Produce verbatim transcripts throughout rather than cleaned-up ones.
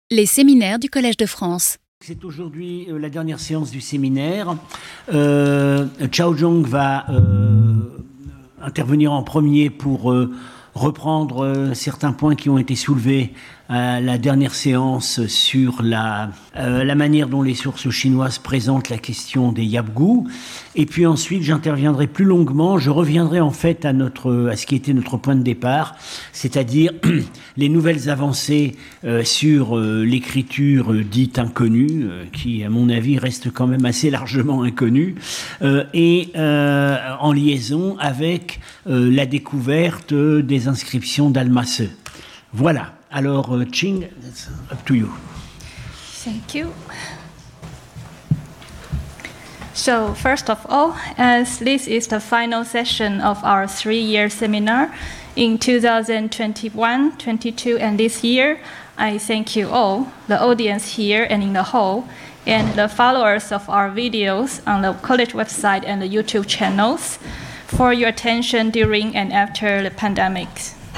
Les séminaires du Collège de France. C'est aujourd'hui euh, la dernière séance du séminaire. Euh, Chao Zhong va euh, intervenir en premier pour euh, reprendre euh, certains points qui ont été soulevés à la dernière séance sur la, euh, la manière dont les sources chinoises présentent la question des Yabgu. Et puis ensuite, j'interviendrai plus longuement. Je reviendrai en fait à, notre, à ce qui était notre point de départ, c'est-à-dire les nouvelles avancées euh, sur euh, l'écriture euh, dite inconnue, euh, qui, à mon avis, reste quand même assez largement inconnue, euh, et euh, en liaison avec euh, la découverte euh, des inscriptions d'Alma-Se. Voilà. Alors, uh, Qing, it's up to you. Thank you. So, first of all, as this is the final session of our three-year seminar in two thousand twenty-one, twenty-two, and this year, I thank you all, the audience here and in the hall, and the followers of our videos on the college website and the YouTube channels for your attention during and after the pandemic.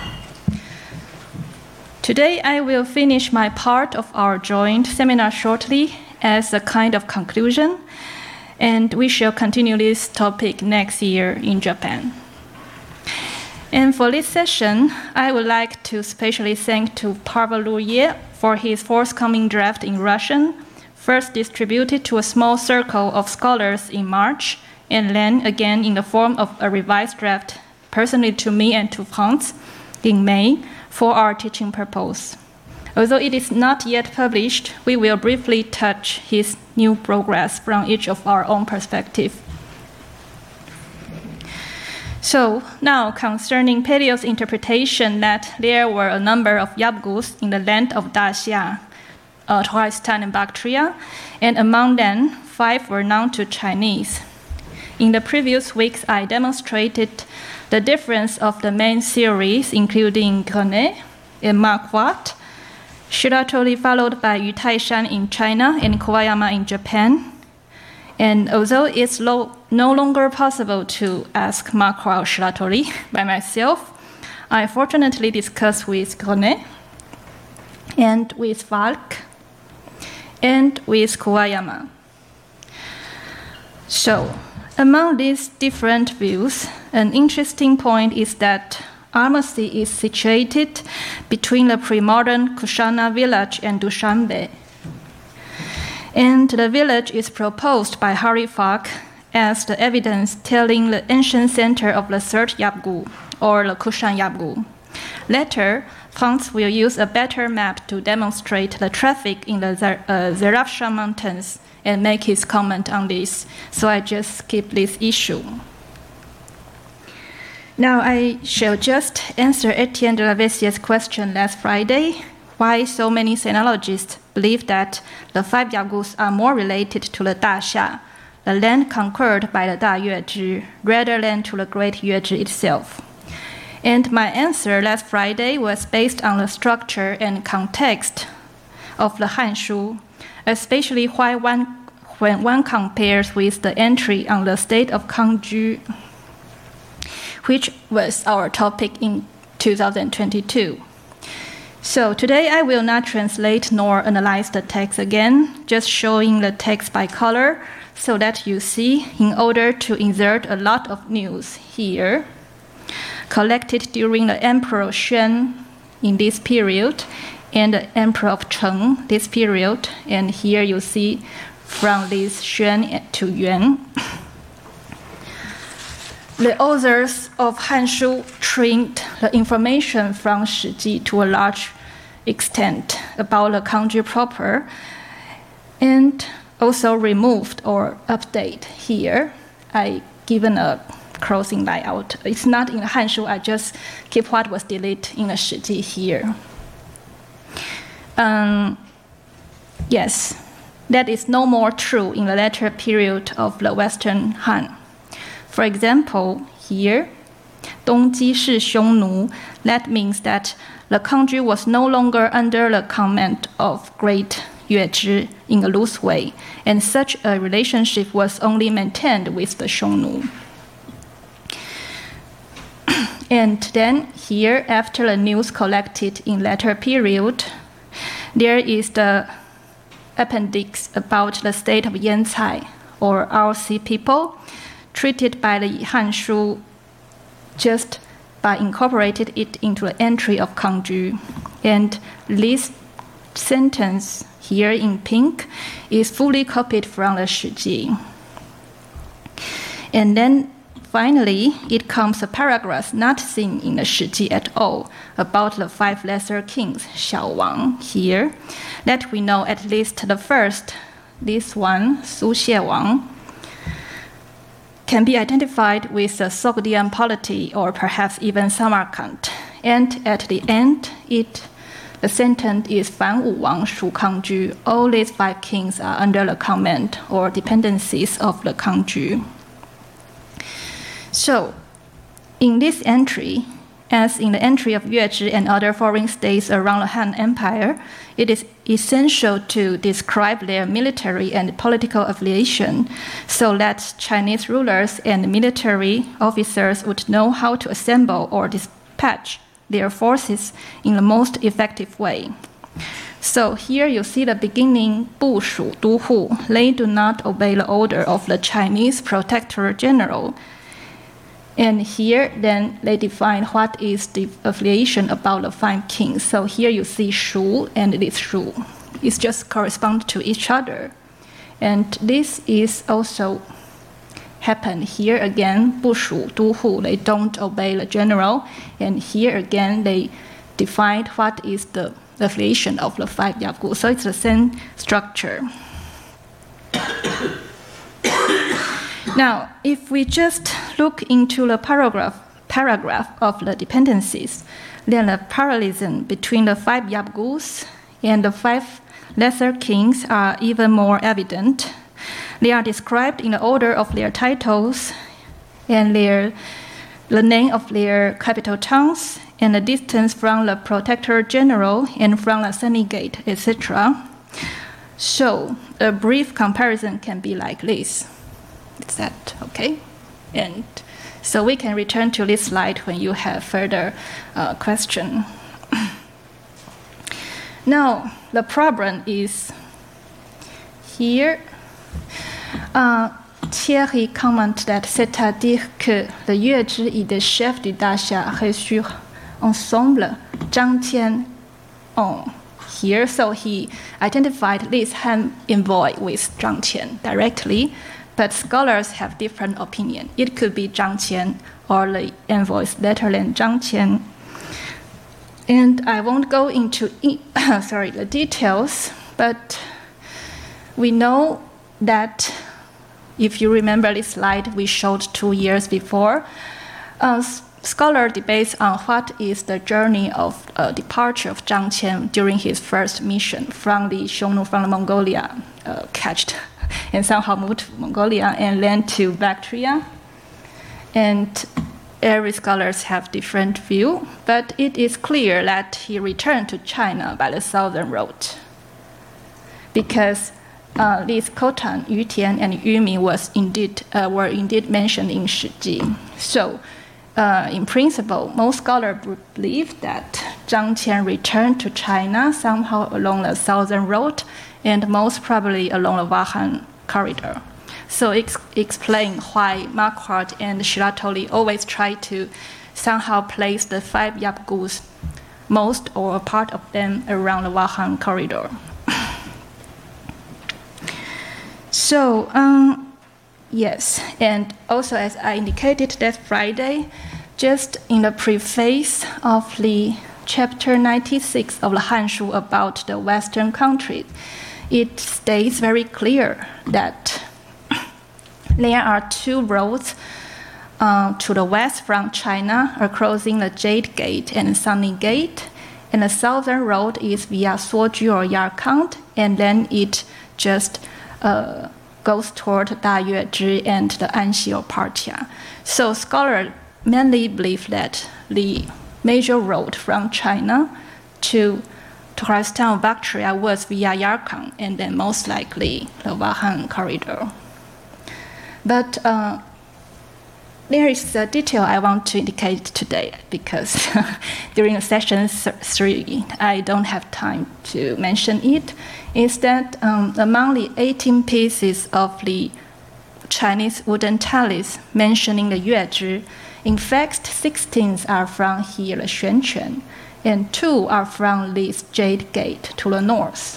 Today, I will finish my part of our joint seminar shortly as a kind of conclusion, and we shall continue this topic next year in Japan. And for this session, I would like to specially thank to Pavel Luye for his forthcoming draft in Russian, first distributed to a small circle of scholars in March, and then again in the form of a revised draft personally to me and to Franz in May, for our teaching purpose. Although it is not yet published, we will briefly touch his new progress from each of our own perspective. So now, concerning Pelliot's interpretation that there were a number of Yabgus in the land of Daxia, uh, Turkestan and Bactria, and among them, five were known to Chinese. In the previous weeks, I demonstrated the difference of the main theories, including Grenet and Marquardt, Shiratori followed by Yu Taishan in China and Kawayama in Japan. And although it's lo- no longer possible to ask Marquardt or Shiratori by myself, I fortunately discussed with Grenet and with Falk and with Kawayama. So, among these different views, an interesting point is that Alma-Se is situated between the pre-modern Kushana village and Dushanbe. And the village is proposed by Harry Falk as the evidence telling the ancient center of the third Yabgu, or the Kushan Yabgu. Later, Franz will use a better map to demonstrate the traffic in the Zer- uh, Zarafshan Mountains and make his comment on this, so I just skip this issue. Now I shall just answer Etienne de la Vessier's question last Friday, why so many sinologists believe that the five Yabgus are more related to the Daxia, the land conquered by the Da Yuezhi, rather than to the Great Yuezhi itself. And my answer last Friday was based on the structure and context of the Hanshu, especially why one, when one compares with the entry on the state of Kangju, which was our topic in two thousand twenty-two. So today I will not translate nor analyze the text again, just showing the text by color so that you see in order to insert a lot of news here, collected during the Emperor Xuan in this period, and the Emperor of Cheng this period, and here you see from this Xuan to Yuan. The authors of Hanshu trimmed the information from Shiji to a large extent about the country proper, and also removed or update here. I given a crossing layout. It's not in the Hanshu, I just keep what was deleted in the Shiji here. Um, yes, that is no more true in the later period of the Western Han. For example, here, Dongji Shi Xiongnu, that means that the country was no longer under the command of Great Yuezhi in a loose way, and such a relationship was only maintained with the Xiongnu. And then here, after the news collected in later period, there is the appendix about the state of Yancai, or R C people, treated by the Han Shu just by incorporated it into the entry of Kangju. And this sentence here in pink is fully copied from the Shiji. And then finally, it comes a paragraph not seen in the Shiji at all about the five lesser kings, Xiao Wang, here, that we know at least the first, this one, Su Xie Wang, can be identified with the Sogdian polity or perhaps even Samarkand. And at the end, it the sentence is Fan Wu Wang Shu Kangju. All these five kings are under the command or dependencies of the Kangju. So, in this entry, as in the entry of Yuezhi and other foreign states around the Han Empire, it is essential to describe their military and political affiliation so that Chinese rulers and military officers would know how to assemble or dispatch their forces in the most effective way. So here you see the beginning, 部署都护. They do not obey the order of the Chinese protector general. And here, then, they define what is the affiliation about the five kings. So here you see Shu and this Shu. It's just correspond to each other. And this is also happen here again, 部署都护. They don't obey the general. And here again, they define what is the affiliation of the five Yabgu. So it's the same structure. Now, if we just look into the paragraph, paragraph of the dependencies, then the parallelism between the five Yabgus and the five lesser kings are even more evident. They are described in the order of their titles and their, the name of their capital towns and the distance from the protector general and from the semi-gate, et cetera. So a brief comparison can be like this. Is that okay? And so we can return to this slide when you have further uh, question. Now, the problem is here. Uh, Thierry commented that c'est-à-dire que le Yuezhi et le chef du Daxia reçurent ensemble Zhang Qian on here. So he identified this Han envoy with Zhang Qian directly. But scholars have different opinion. It could be Zhang Qian or the envoys later than Zhang Qian. And I won't go into sorry the details, but we know that if you remember this slide we showed two years before, uh, scholar debates on what is the journey of uh, departure of Zhang Qian during his first mission from the Xiongnu, from the Mongolia, uh, catched and somehow moved to Mongolia and then to Bactria. And every scholars have different view, but it is clear that he returned to China by the southern road, because uh, these Khotan, Yutian, and Yumi was indeed uh, were indeed mentioned in Shiji. So, uh, in principle, most scholars believe that Zhang Qian returned to China somehow along the southern road, and most probably along the Wahan corridor. So it explains why Marquardt and Shiratori always try to somehow place the five Yabgus, most or a part of them, around the Wahan corridor. So, um, yes, and also as I indicated that Friday, just in the preface of the chapter ninety-six of the Hanshu about the Western countries, it states very clear that there are two roads uh, to the west from China, are crossing the Jade Gate and Sunny Gate, and the southern road is via Suoju or Yarkand, and then it just uh, goes toward Dayuezhi and the Anxi or Partia. So scholars mainly believe that the major road from China to Turkestan or Bactria was via Yarkand, and then most likely the Wahan corridor. But uh, there is a detail I want to indicate today because during session three, I don't have time to mention it, is that um, among the eighteen pieces of the Chinese wooden tallies mentioning the Yuezhi, in fact, sixteen are from here, the Xuanquan, and two are from this Jade Gate to the north.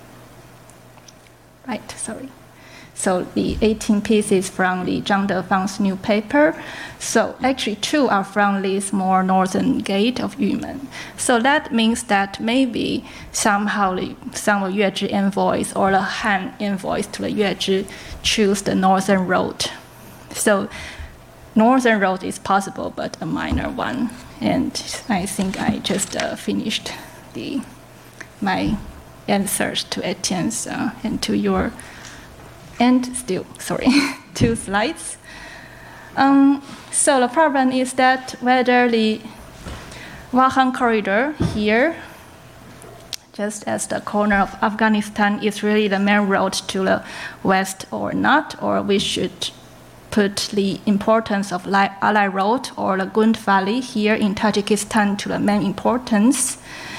Right, sorry. So the eighteen pieces from the Zhang Defang's new paper. So actually two are from this more northern gate of Yumen. So that means that maybe somehow the, some of Yuezhi envoys or the Han envoys to the Yuezhi choose the northern road. So northern road is possible, but a minor one. And I think I just uh, finished the my answers to Etienne's uh, and to your And still, sorry, two slides. Um, so the problem is that whether the Wakhan corridor here, just as the corner of Afghanistan, is really the main road to the west or not, or we should put the importance of Alai Road or the Gund Valley here in Tajikistan to the main importance.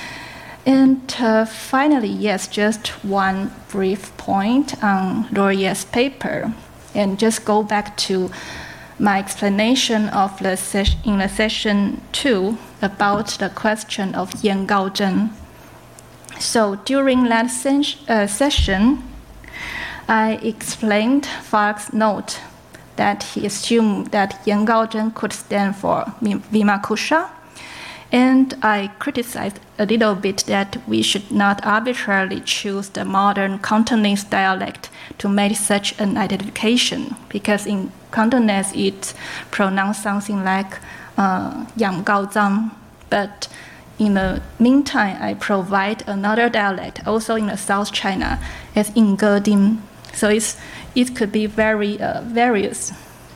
And uh, finally, yes, just one brief point on Laurier's paper, and just go back to my explanation of the ses- in the session two about the question of Yan Gaozhen. So during that ses- uh, session, I explained Falk's note that he assumed that Yan Gaozhen could stand for Vimakusha. And I criticized a little bit that we should not arbitrarily choose the modern Cantonese dialect to make such an identification, because in Cantonese it's pronounced something like uh, Yang Gao Zhang. But in the meantime, I provide another dialect, also in the South China, as Yingge Dim. So it's, it could be very uh, various.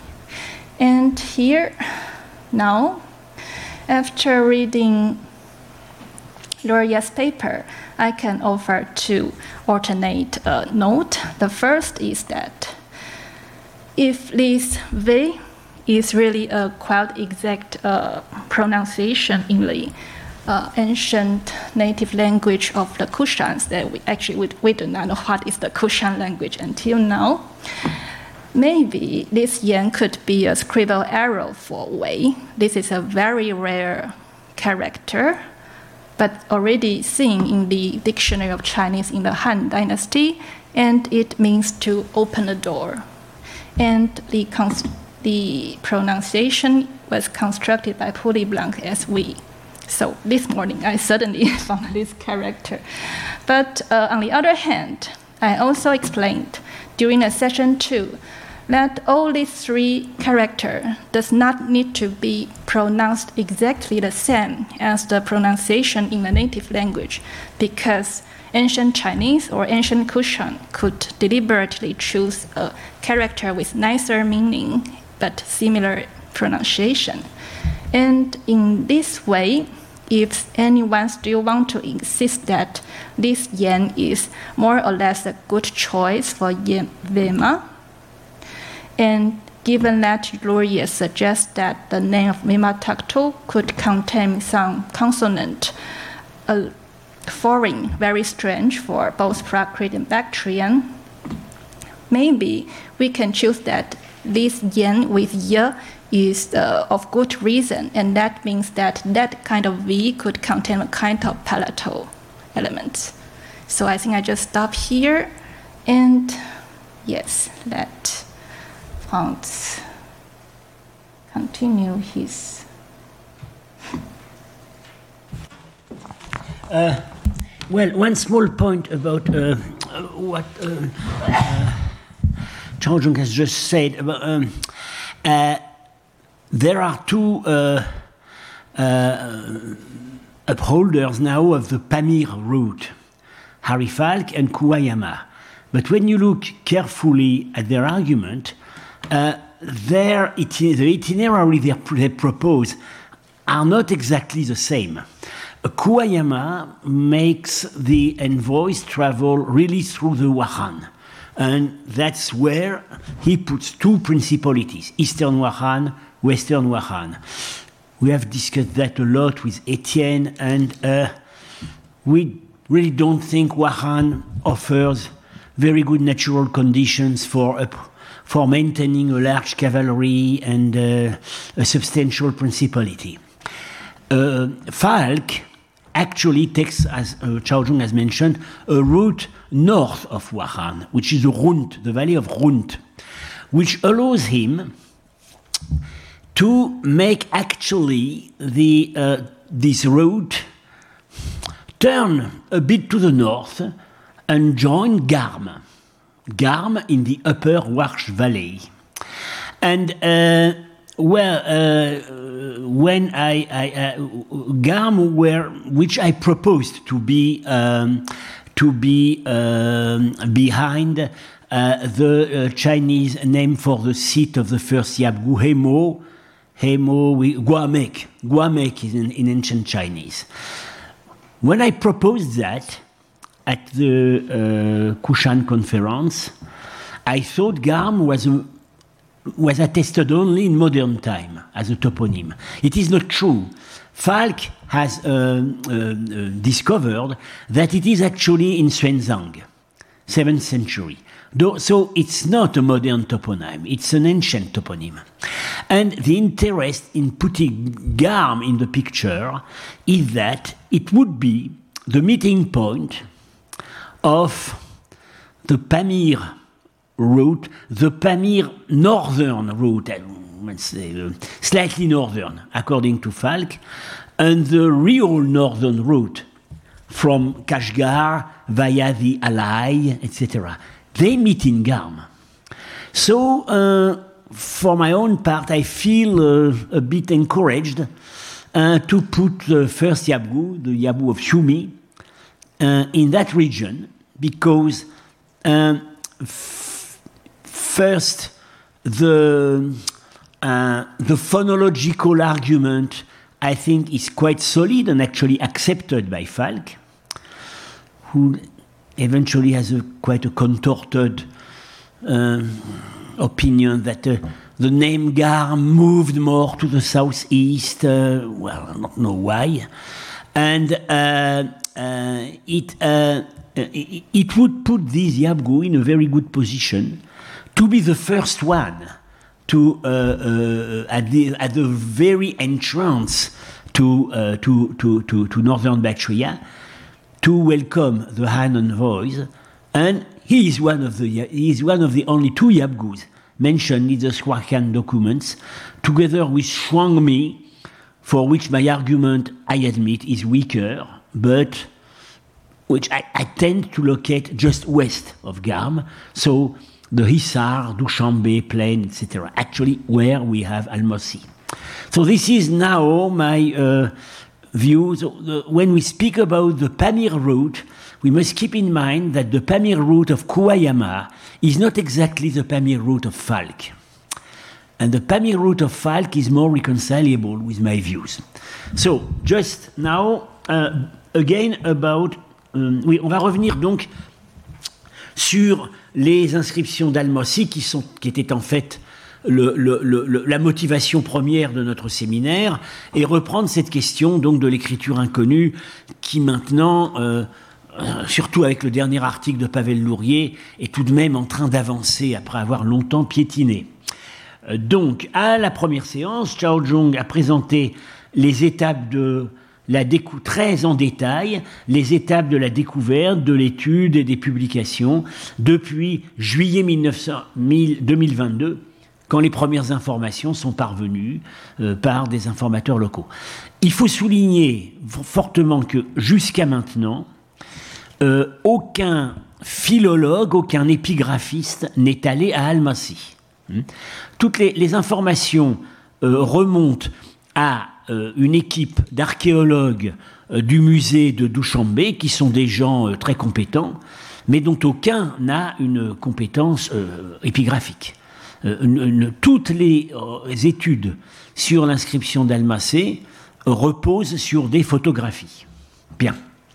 And here, now, after reading Laurier's paper, I can offer two alternate uh, notes. The first is that if this V is really a quite exact uh, pronunciation in the uh, ancient native language of the Kushans, that we actually we, we do not know what is the Kushan language until now, maybe this yan could be a scribal error for wei. This is a very rare character, but already seen in the Dictionary of Chinese in the Han Dynasty, and it means to open the door. And the, cons- the pronunciation was constructed by Pouilly-Blanc as we. So this morning I suddenly found this character. But uh, on the other hand, I also explained during the session two that all these three characters does not need to be pronounced exactly the same as the pronunciation in the native language, because ancient Chinese or ancient Kushan could deliberately choose a character with nicer meaning but similar pronunciation. And in this way, if anyone still want to insist that this yan is more or less a good choice for yan Vema, and given that Laurier suggests that the name of Vema Takhto could contain some consonant, uh, foreign, very strange for both Prakrit and Bactrian, maybe we can choose that this yan with y is uh, of good reason, and that means that that kind of v could contain a kind of palatal element. So I think I just stop here, and yes, let Hans continue his. Uh, well, one small point about uh, what uh, uh, Zhao Zhong has just said about. Um, uh, There are two uh, uh, upholders now of the Pamir route, Harry Falk and Kuwayama. But when you look carefully at their argument, uh, their iti- the itinerary they, they propose are not exactly the same. Uh, Kuwayama makes the envoys travel really through the Wakhan. And that's where he puts two principalities, Eastern Wakhan, Western Wuhan. We have discussed that a lot with Etienne, and uh, we really don't think Wuhan offers very good natural conditions for a, for maintaining a large cavalry and uh, a substantial principality. Uh, Falk actually takes, as uh, Chaozhong has mentioned, a route north of Wuhan, which is the Rund, the valley of Rund, which allows him to make actually the uh, this route turn a bit to the north and join Garm, Garm in the upper Warsh Valley. And uh, well, uh, when I, I uh, Garm, where which I proposed to be um, to be um, behind uh, the uh, Chinese name for the seat of the first Yabgu, Hemo. Hemo, Guamek. Guamek is in, in ancient Chinese. When I proposed that at the uh, Kushan conference, I thought Garm was a, was attested only in modern time as a toponym. It is not true. Falk has uh, uh, uh, discovered that it is actually in Xuanzang, seventh century. So it's not a modern toponym, it's an ancient toponym. And the interest in putting Garm in the picture is that it would be the meeting point of the Pamir route, the Pamir northern route, let's say uh, slightly northern, according to Falk, and the real northern route from Kashgar via the Alai, et cetera. They meet in Garm. So, uh, for my own part, I feel uh, a bit encouraged uh, to put the first Yabgu, the Yabgu of Xiumi, uh, in that region, because uh, f- first, the, uh, the phonological argument, I think, is quite solid and actually accepted by Falk, who eventually has a quite a contorted uh, opinion that uh, the name Garm moved more to the southeast. Uh, well, I don't know why, and uh, uh, it, uh, it it would put these Yabgu in a very good position to be the first one to uh, uh, at the at the very entrance to uh, to, to to to northern Bactria, to welcome the Han envoys, and he is one of the he is one of the only two Yabgus mentioned in the Shuanghan documents, together with Shuangmi, for which my argument, I admit, is weaker, but which I, I tend to locate just west of Garm, so the Hisar, Dushanbe plain, et cetera. Actually, where we have Almosi. So this is now my uh, view. So the, when we speak about the Pamir route, we must keep in mind that the Pamir route of Kuwayama is not exactly the Pamir route of Falk. And the Pamir route of Falk is more reconcilable with my views. So, just now, uh, again about... Um, oui, on va revenir donc sur les inscriptions d'Almosi qui, sont, qui étaient en fait le, le, le, la motivation première de notre séminaire, et reprendre cette question donc de l'écriture inconnue qui maintenant... Euh, surtout avec le dernier article de Pavel Lourier, est tout de même en train d'avancer après avoir longtemps piétiné. Donc, à la première séance, Chaozhong a présenté les étapes de la décou- très en détail, les étapes de la découverte, de l'étude et des publications depuis juillet deux mille vingt-deux, quand les premières informations sont parvenues euh, par des informateurs locaux. Il faut souligner fortement que jusqu'à maintenant, Euh, aucun philologue, aucun épigraphiste n'est allé à Almaty. Hmm. Toutes les, les informations euh, remontent à euh, une équipe d'archéologues euh, du musée de Dushanbe, qui sont des gens euh, très compétents, mais dont aucun n'a une compétence euh, épigraphique. Euh, une, une, toutes les euh, études sur l'inscription d'Almacé reposent sur des photographies. Bien.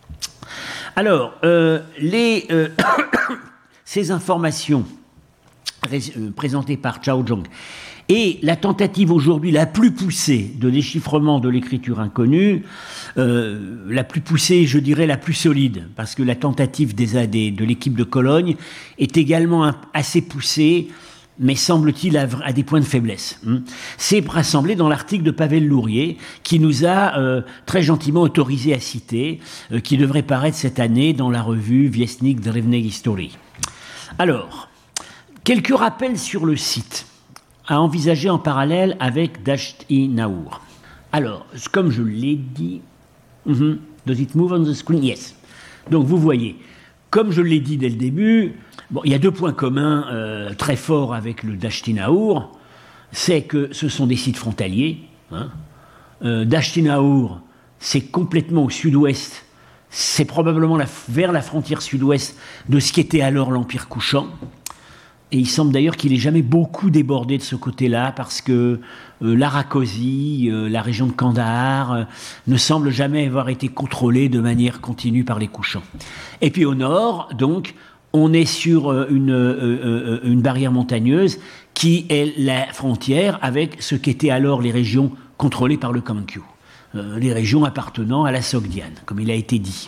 Alors, euh, les, euh, ces informations ré- euh, présentées par Chaozhong Et la tentative aujourd'hui la plus poussée de déchiffrement de l'écriture inconnue, euh, la plus poussée, je dirais la plus solide, parce que la tentative des, des, de l'équipe de Cologne est également un, assez poussée, mais semble-t-il à, à des points de faiblesse. C'est rassemblé dans l'article de Pavel Lourier, qui nous a euh, très gentiment autorisé à citer, euh, qui devrait paraître cette année dans la revue Viestnik Drevnej Historii. Alors, quelques rappels sur le site, à envisager en parallèle avec Dashti Naour. Alors, comme je l'ai dit, mm-hmm, does it move on the screen? Yes. Donc vous voyez, comme je l'ai dit dès le début, bon, il y a deux points communs euh, très forts avec le Dashti Naour, c'est que ce sont des sites frontaliers. Hein. Euh, Dashti Naour, c'est complètement au sud-ouest, c'est probablement la, vers la frontière sud-ouest de ce qu'était alors l'Empire couchant. Et il semble d'ailleurs qu'il n'ait jamais beaucoup débordé de ce côté-là, parce que euh, l'Arakosi, euh, la région de Kandahar, euh, ne semble jamais avoir été contrôlée de manière continue par les couchants. Et puis au nord, donc, on est sur euh, une, euh, euh, une barrière montagneuse qui est la frontière avec ce qu'étaient alors les régions contrôlées par le Kangkyu, euh, les régions appartenant à la Sogdiane, comme il a été dit.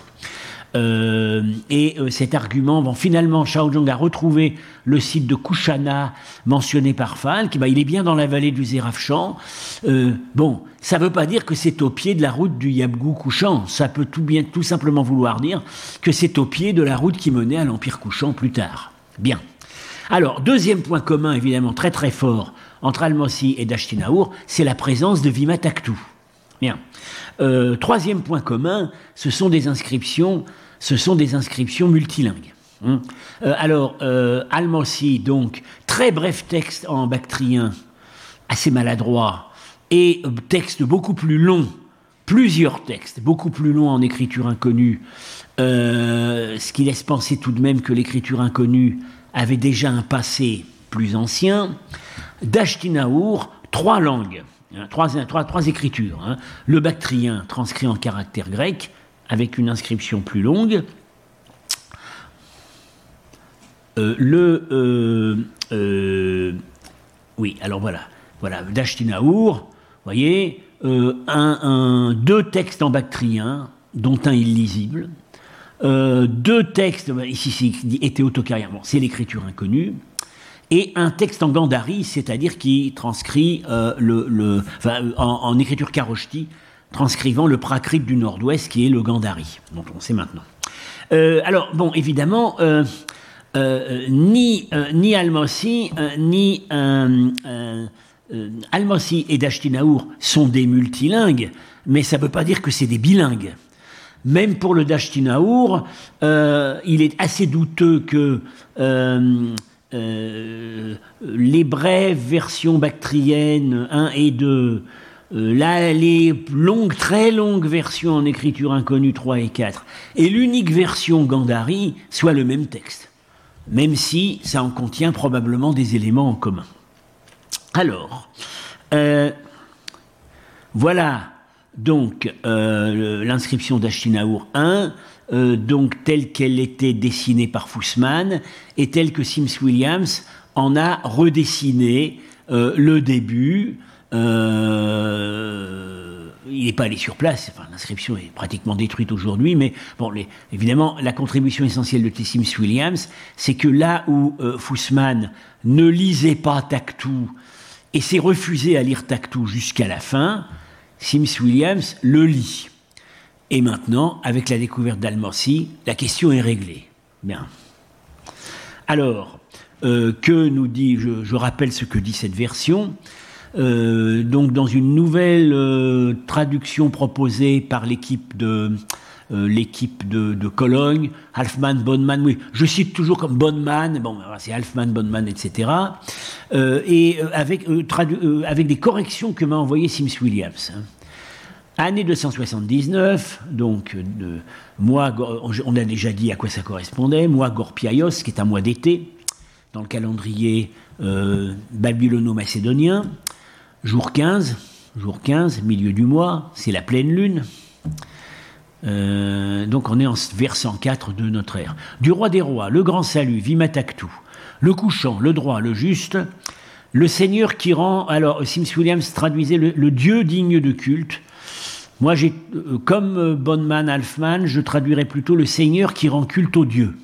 Euh, et euh, cet argument, bon, finalement, Shaojong a retrouvé le site de Kushana mentionné par Falk, bah, il est bien dans la vallée du Zérafchan. Euh, bon, ça ne veut pas dire que c'est au pied de la route du Yabgou-Kushan, ça peut tout, bien, tout simplement vouloir dire que c'est au pied de la route qui menait à l'Empire Kushan plus tard. Bien. Alors, deuxième point commun, évidemment, très très fort, entre Almosi et Dashti Naour, c'est la présence de Vimataktu. Bien. Euh, troisième point commun, ce sont des inscriptions, ce sont des inscriptions multilingues. Hein. Euh, alors, euh, Almosi, donc, très bref texte en bactrien, assez maladroit, et euh, texte beaucoup plus long, plusieurs textes, beaucoup plus longs en écriture inconnue, euh, ce qui laisse penser tout de même que l'écriture inconnue avait déjà un passé plus ancien. Dashti Naour, trois langues. Trois, trois, trois écritures. Hein. Le bactrien transcrit en caractère grec, avec une inscription plus longue. Euh, le... Euh, euh, oui, alors voilà. Voilà, Dashti Naour, vous voyez, euh, un, un, deux textes en bactrien, dont un illisible. Euh, deux textes, ici c'est Éthéotocarien, bon, c'est l'écriture inconnue. Et un texte en Gandhari, c'est-à-dire qui transcrit euh, le, le, enfin, en, en écriture kharoshti, transcrivant le Prakrit du Nord-Ouest, qui est le Gandhari, dont on sait maintenant. Euh, alors, bon, évidemment, euh, euh, ni, euh, ni Almosi, euh, ni euh, euh, euh, Almosi et Dashti Naour sont des multilingues, mais ça ne veut pas dire que c'est des bilingues. Même pour le Dashti Naour, euh, il est assez douteux que euh, Euh, les brèves versions bactriennes un et deux, euh, là, les longues, très longues versions en écriture inconnue trois et quatre, et l'unique version Gandhari soit le même texte, même si ça en contient probablement des éléments en commun. Alors, euh, voilà donc euh, l'inscription Dashti Naour un, Euh, donc telle qu'elle était dessinée par Fussman et telle que Sims Williams en a redessiné euh, le début. Euh, il n'est pas allé sur place, enfin, l'inscription est pratiquement détruite aujourd'hui, mais bon, les, évidemment, la contribution essentielle de Sims Williams, c'est que là où euh, Fussman ne lisait pas Taktu et s'est refusé à lire Taktu jusqu'à la fin, Sims Williams le lit. Et maintenant, avec la découverte d'Almosi, la question est réglée. Bien. Alors, euh, que nous dit, je, je rappelle ce que dit cette version. Euh, donc, dans une nouvelle euh, traduction proposée par l'équipe de, euh, l'équipe de, de Cologne, Halfman, Bonman, oui, je cite toujours comme Bonman, bon, c'est Halfman, Bonman, et cetera. Euh, et euh, avec, euh, tradu- euh, avec des corrections que m'a envoyé Sims Williams. Hein. Année deux cent soixante-dix-neuf, donc de, mois, on a déjà dit à quoi ça correspondait, mois Gorpiaios, qui est un mois d'été, dans le calendrier euh, babylono-macédonien, jour quinze, jour quinze, milieu du mois, c'est la pleine lune, euh, donc on est en vers cent quatre de notre ère. Du roi des rois, le grand salut, Vimataktu, le couchant, le droit, le juste, Le Seigneur qui rend... Alors, Sims Williams traduisait le, le Dieu digne de culte. Moi, j'ai, euh, comme euh, Bonman, Halfman, je traduirais plutôt le Seigneur qui rend culte au Dieu,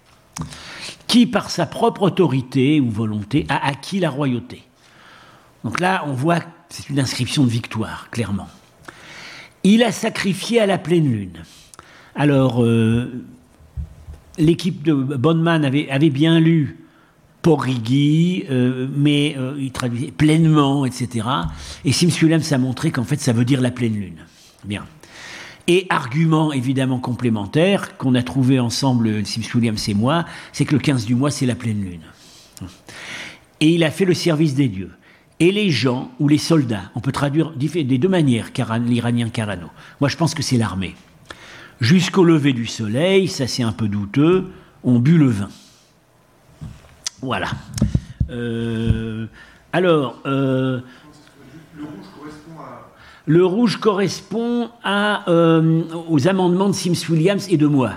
qui, par sa propre autorité ou volonté, a acquis la royauté. Donc là, on voit que c'est une inscription de victoire, clairement. Il a sacrifié à la pleine lune. Alors, euh, l'équipe de Bonman avait, avait bien lu Porrigi, euh, mais euh, il traduisait pleinement, et cetera. Et Sims Williams a montré qu'en fait, ça veut dire la pleine lune. Bien. Et argument évidemment complémentaire qu'on a trouvé ensemble, Sims Williams et moi, c'est que le quinze du mois, c'est la pleine lune. Et il a fait le service des dieux. Et les gens, ou les soldats, on peut traduire des deux manières, l'Iranien Carano. Moi, je pense que c'est l'armée. Jusqu'au lever du soleil, ça c'est un peu douteux, on but le vin. Voilà. Euh, alors, euh, le rouge correspond à... Le rouge correspond à, euh, aux amendements de Sims Williams et de moi,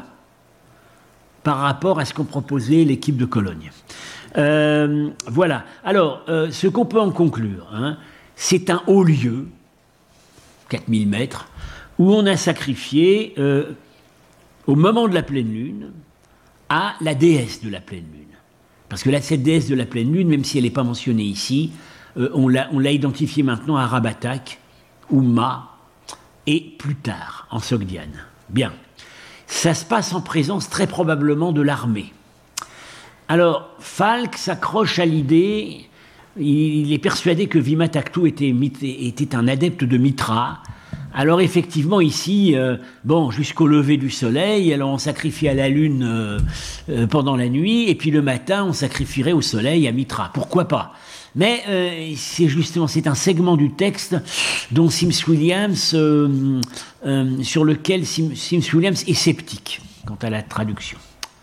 par rapport à ce qu'ont proposé l'équipe de Cologne. Euh, voilà. Alors, euh, ce qu'on peut en conclure, hein, c'est un haut lieu, quatre mille mètres, où on a sacrifié, euh, au moment de la pleine lune, à la déesse de la pleine lune. Parce que là, cette déesse de la pleine lune, même si elle n'est pas mentionnée ici, euh, on l'a, on l'a identifiée maintenant à Rabatak, ou Ma, et plus tard, en Sogdiane. Bien. Ça se passe en présence très probablement de l'armée. Alors, Falk s'accroche à l'idée, il est persuadé que Vimataktu était, était un adepte de Mitra. Alors effectivement ici, euh, bon, jusqu'au lever du soleil, alors on sacrifie à la lune euh, euh, pendant la nuit, et puis le matin on sacrifierait au soleil à Mitra. Pourquoi pas? Mais euh, c'est justement, c'est un segment du texte dont Sims Williams, euh, euh, sur lequel Sim, Sims Williams est sceptique quant à la traduction.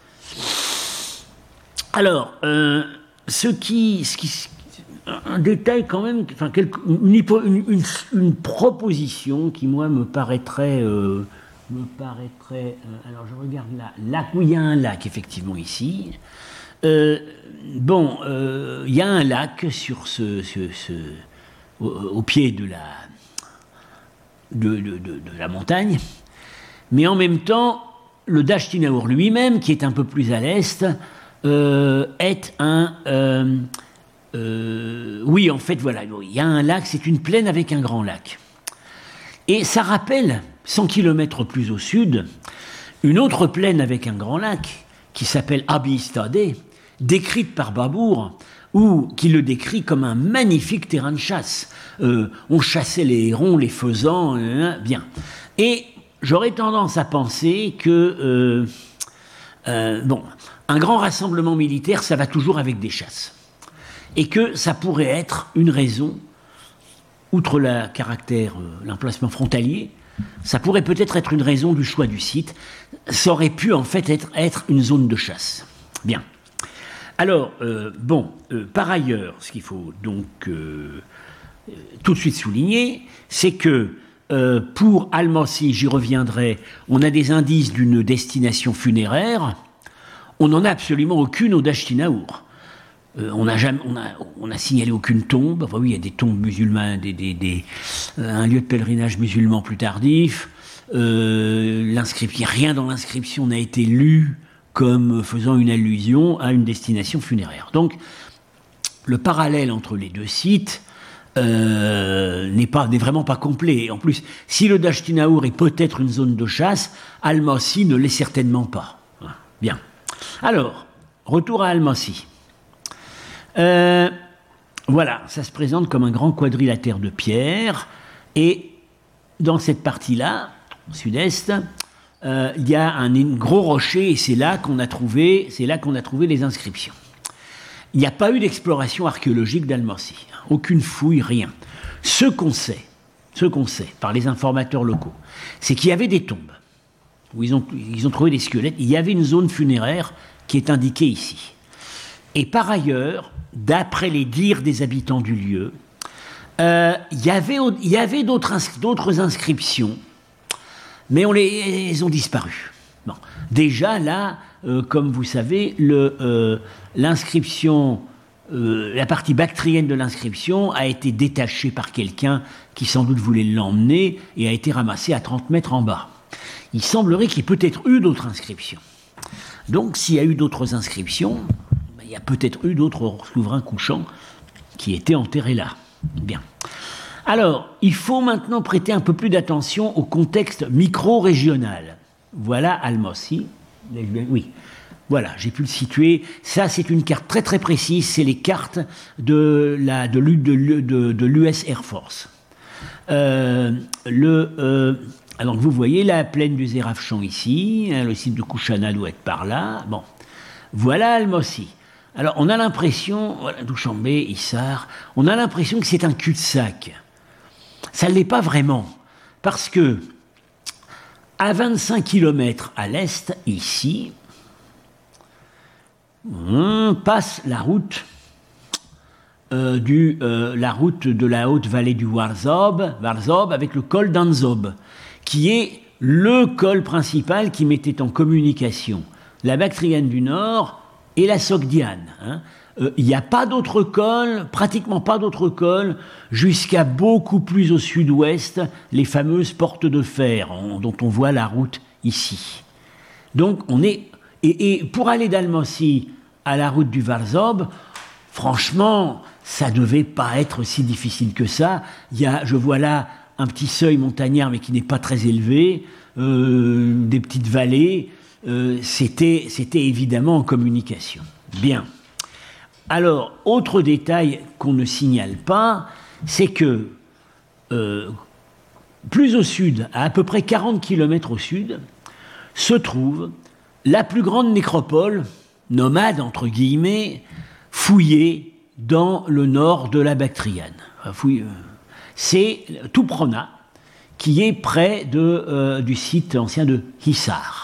Alors, euh, ce qui, ce qui, un détail quand même, enfin, quelque, une, une, une, une proposition qui moi me paraîtrait, euh, me paraîtrait. Euh, alors je regarde là, lac, oui, il y a un lac effectivement ici. Euh, bon, il euh, y a un lac sur ce, ce, ce au, au pied de la, de, de, de, de la montagne, mais en même temps, le Dashtinaur lui-même, qui est un peu plus à l'est, euh, est un... Euh, euh, oui, en fait, voilà, il y a un lac, c'est une plaine avec un grand lac. Et ça rappelle, cent kilomètres plus au sud, une autre plaine avec un grand lac, qui s'appelle Abistadé, décrite par Babour, ou qui le décrit comme un magnifique terrain de chasse. Euh, on chassait les hérons, les faisans, euh, bien. Et j'aurais tendance à penser que, euh, euh, bon, un grand rassemblement militaire, ça va toujours avec des chasses. Et que ça pourrait être une raison, outre le caractère, euh, l'emplacement frontalier, ça pourrait peut-être être une raison du choix du site. Ça aurait pu en fait être, être une zone de chasse. Bien. Alors, euh, bon, euh, par ailleurs, ce qu'il faut donc euh, euh, tout de suite souligner, c'est que euh, pour Almasy, j'y reviendrai, on a des indices d'une destination funéraire, on n'en a absolument aucune au Dashtinaour. Euh, on n'a jamais, on a, on a signalé aucune tombe. Enfin oui, il y a des tombes musulmanes, des, des, des, euh, un lieu de pèlerinage musulman plus tardif. Euh, l'inscription, rien dans l'inscription n'a été lu comme faisant une allusion à une destination funéraire. Donc, le parallèle entre les deux sites euh, n'est pas, n'est vraiment pas complet. En plus, si le Dashtinaour est peut-être une zone de chasse, Almasy ne l'est certainement pas. Bien. Alors, retour à Almasy. Euh, voilà, ça se présente comme un grand quadrilatère de pierre, et dans cette partie-là, sud-est, euh, il y a un, un gros rocher, et c'est là qu'on a trouvé, c'est là qu'on a trouvé les inscriptions. Il n'y a pas eu d'exploration archéologique d'Almasy, aucune fouille, rien. Ce qu'on sait, ce qu'on sait par les informateurs locaux, c'est qu'il y avait des tombes où ils ont, ils ont trouvé des squelettes. Il y avait une zone funéraire qui est indiquée ici. Et par ailleurs, d'après les dires des habitants du lieu, euh, il y avait, il y avait d'autres, ins- d'autres inscriptions, mais on les, elles ont disparu. Bon. Déjà, là, euh, comme vous savez, le, euh, l'inscription euh, la partie bactrienne de l'inscription a été détachée par quelqu'un qui sans doute voulait l'emmener et a été ramassée à trente mètres en bas. Il semblerait qu'il y ait peut-être eu d'autres inscriptions. Donc, s'il y a eu d'autres inscriptions, ben, il y a peut-être eu d'autres souverains couchants qui étaient enterrés là. Bien. Alors, il faut maintenant prêter un peu plus d'attention au contexte micro-régional. Voilà Al-Mossi. Oui, voilà, j'ai pu le situer. Ça, c'est une carte très très précise. C'est les cartes de, la, de, l'U, de, de, de l'U S Air Force. Euh, le, euh, alors, vous voyez la plaine du Zérafchan ici. Hein, le site de Kouchana doit être par là. Bon, voilà Al-Mossi. Alors, on a l'impression, voilà, Douchambé, Issar, on a l'impression que c'est un cul-de-sac. Ça ne l'est pas vraiment, parce que à vingt-cinq kilomètres à l'est, ici, on passe la route, euh, du, euh, la route de la haute vallée du Warzob, Warzob avec le col d'Anzob, qui est le col principal qui mettait en communication la Bactriane du Nord et la Sogdiane. Hein. Euh, il n'y a pas d'autre col, pratiquement pas d'autre col, jusqu'à beaucoup plus au sud-ouest, les fameuses portes de fer, en, dont on voit la route ici. Donc on est... Et, et pour aller d'Al-Mossi à la route du Warzob, franchement, ça ne devait pas être si difficile que ça. Il y a, je vois là un petit seuil montagnard, mais qui n'est pas très élevé, euh, des petites vallées, euh, c'était, c'était évidemment en communication. Bien. Alors, autre détail qu'on ne signale pas, c'est que euh, plus au sud, à à peu près quarante kilomètres au sud, se trouve la plus grande nécropole, nomade entre guillemets, fouillée dans le nord de la Bactriane. Enfin, fouille, euh, c'est Touprona, qui est près de, euh, du site ancien de Hissar.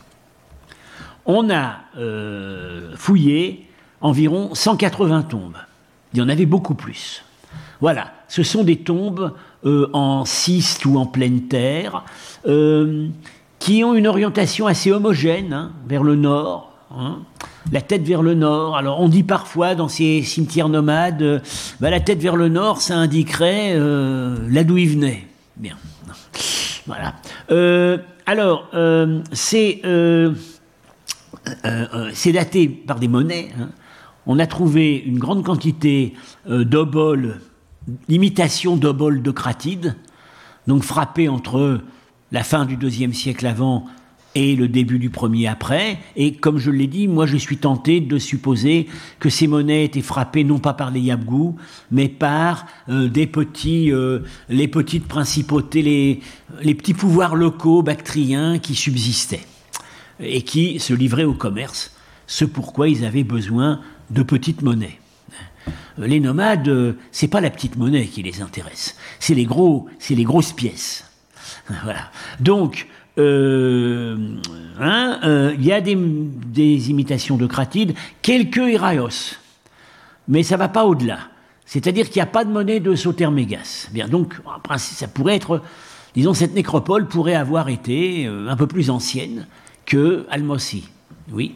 On a euh, fouillé environ cent quatre-vingts tombes. Il y en avait beaucoup plus. Voilà, ce sont des tombes euh, en schiste ou en pleine terre, euh, qui ont une orientation assez homogène, hein, vers le nord, hein, la tête vers le nord. Alors on dit parfois dans ces cimetières nomades, euh, bah, la tête vers le nord, ça indiquerait euh, là d'où ils venaient. Bien, voilà. Euh, alors, euh, c'est, euh, euh, c'est daté par des monnaies, hein. On a trouvé une grande quantité euh, d'oboles, l'imitation d'oboles de Cratide, donc frappés entre la fin du deuxième siècle avant et le début du premier après. Et comme je l'ai dit, moi je suis tenté de supposer que ces monnaies étaient frappées non pas par les Yabgous, mais par euh, des petits, euh, les petites principautés, les, les petits pouvoirs locaux bactriens qui subsistaient et qui se livraient au commerce, ce pourquoi ils avaient besoin de petites monnaies. Les nomades, c'est pas la petite monnaie qui les intéresse, c'est les gros, c'est les grosses pièces. Voilà. Donc, euh, hein, euh, y a des, des imitations de Cratide, quelques Héraios, mais ça va pas au-delà. C'est-à-dire qu'il n'y a pas de monnaie de Sautermégas. Bien, donc, ça pourrait être, disons, cette nécropole pourrait avoir été euh, un peu plus ancienne que Al-Mossi. Oui.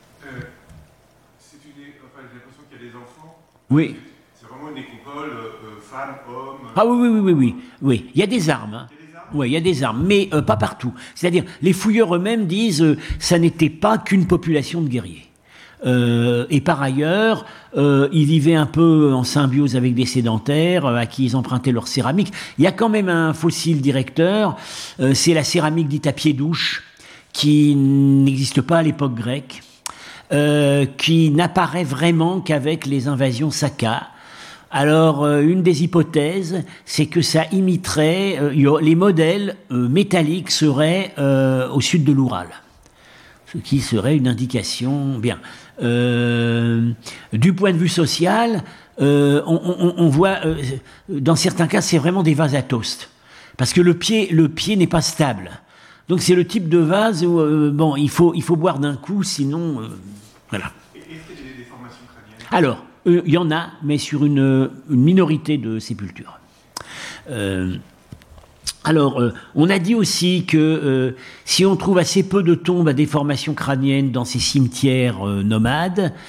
Oui. C'est vraiment une nécropole, euh, femmes, hommes. Ah oui, oui, oui, oui, oui. Oui. Il y a des armes. Hein. Il y a des armes. Oui, il y a des armes, mais euh, pas partout. C'est-à-dire, les fouilleurs eux-mêmes disent euh, ça n'était pas qu'une population de guerriers. Euh, et par ailleurs, euh, ils vivaient un peu en symbiose avec des sédentaires euh, à qui ils empruntaient leur céramique. Il y a quand même un fossile directeur, euh, c'est la céramique dite à pied douche, qui n'existe pas à l'époque grecque. Euh, qui n'apparaît vraiment qu'avec les invasions Saka. Alors, euh, une des hypothèses, c'est que ça imiterait, euh, les modèles euh, métalliques seraient euh, au sud de l'Oural, ce qui serait une indication. Bien. Euh, du point de vue social, euh, on, on, on voit, euh, dans certains cas, c'est vraiment des vases à toast, parce que le pied, le pied n'est pas stable. Donc c'est le type de vase où, euh, bon, il faut, il faut boire d'un coup, sinon... Euh, Voilà. Est-ce qu'il y a des déformations crâniennes ? Alors, il euh, y en a, mais sur une, une minorité de sépultures. Euh, alors, euh, on a dit aussi que euh, si on trouve assez peu de tombes à déformation crânienne dans ces cimetières euh, nomades,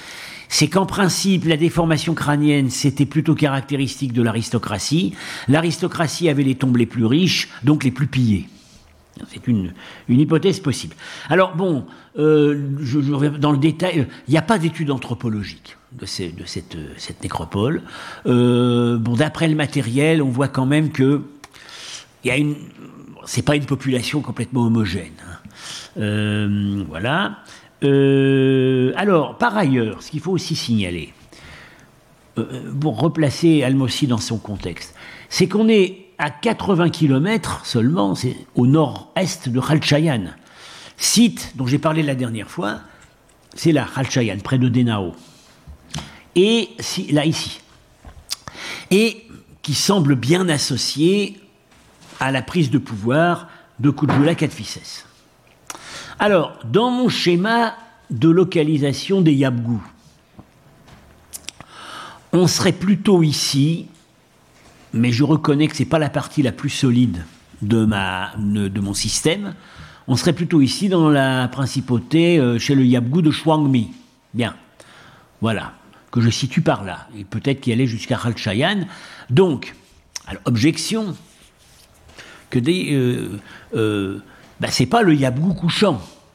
c'est qu'en principe, la déformation crânienne, c'était plutôt caractéristique de l'aristocratie. L'aristocratie avait les tombes les plus riches, donc les plus pillées. C'est une, une hypothèse possible. Alors bon, euh, je, je reviens dans le détail, il n'y a pas d'études anthropologiques de, ces, de cette, cette nécropole. Euh, bon, d'après le matériel, on voit quand même que il y a une, c'est pas une population complètement homogène. Hein. Euh, voilà. Euh, alors, par ailleurs, ce qu'il faut aussi signaler, euh, pour replacer Al-Mossi dans son contexte, c'est qu'on est à quatre-vingts kilomètres seulement, c'est au nord-est de Khalchayan. Site dont j'ai parlé la dernière fois, c'est là, Khalchayan, près de Denao. Et si, là, ici. Et qui semble bien associé à la prise de pouvoir de Kujula Kadphises. Alors, dans mon schéma de localisation des Yabgou, on serait plutôt ici, mais je reconnais que ce n'est pas la partie la plus solide de, ma, de mon système, on serait plutôt ici dans la principauté euh, chez le Yabgou de Chouangmi. Bien, voilà, que je situe par là, et peut-être qu'il allait jusqu'à Khalchayan. Donc, alors, objection, que des... Euh, euh, ben, c'est pas le Yabgou couchant.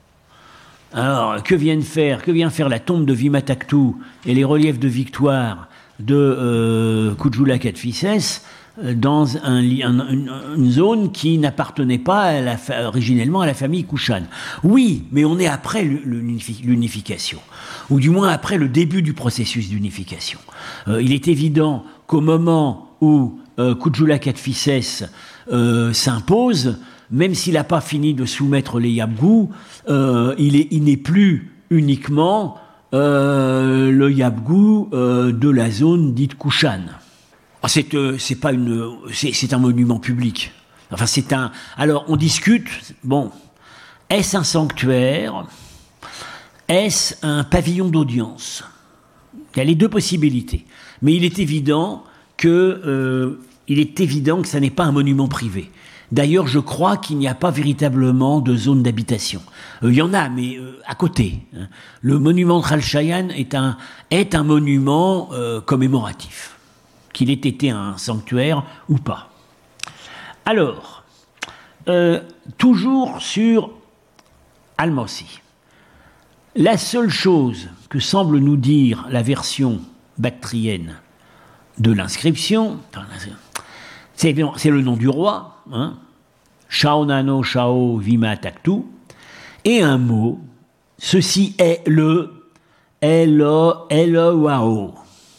Alors, que viennent faire, que vient faire la tombe de Vimataktu et les reliefs de victoire de euh, Kujula Kadphises dans un, un, une, une zone qui n'appartenait pas à la, originellement à la famille Kushan. Oui, mais on est après l'unification, ou du moins après le début du processus d'unification. Euh, il est évident qu'au moment où euh, Kujula Kadphises euh, s'impose, même s'il n'a pas fini de soumettre les Yabgou, euh, il, est, il n'est plus uniquement euh, le Yabgou euh, de la zone dite Kushan. C'est, euh, c'est pas une, c'est, c'est un monument public. Enfin, c'est un. Alors, on discute. Bon, est-ce un sanctuaire? Est-ce un pavillon d'audience? Il y a les deux possibilités. Mais il est évident que, euh, il est évident que ça n'est pas un monument privé. D'ailleurs, je crois qu'il n'y a pas véritablement de zone d'habitation. Euh, il y en a, mais euh, à côté. Hein. Le monument de Khalchayan est un, est un monument euh, commémoratif, qu'il ait été un sanctuaire ou pas. Alors, euh, toujours sur Al-Mossi. La seule chose que semble nous dire la version bactrienne de l'inscription, c'est, c'est le nom du roi, hein, Shaonano Shao Vima Taktu, et un mot, ceci est le Elo Eloao.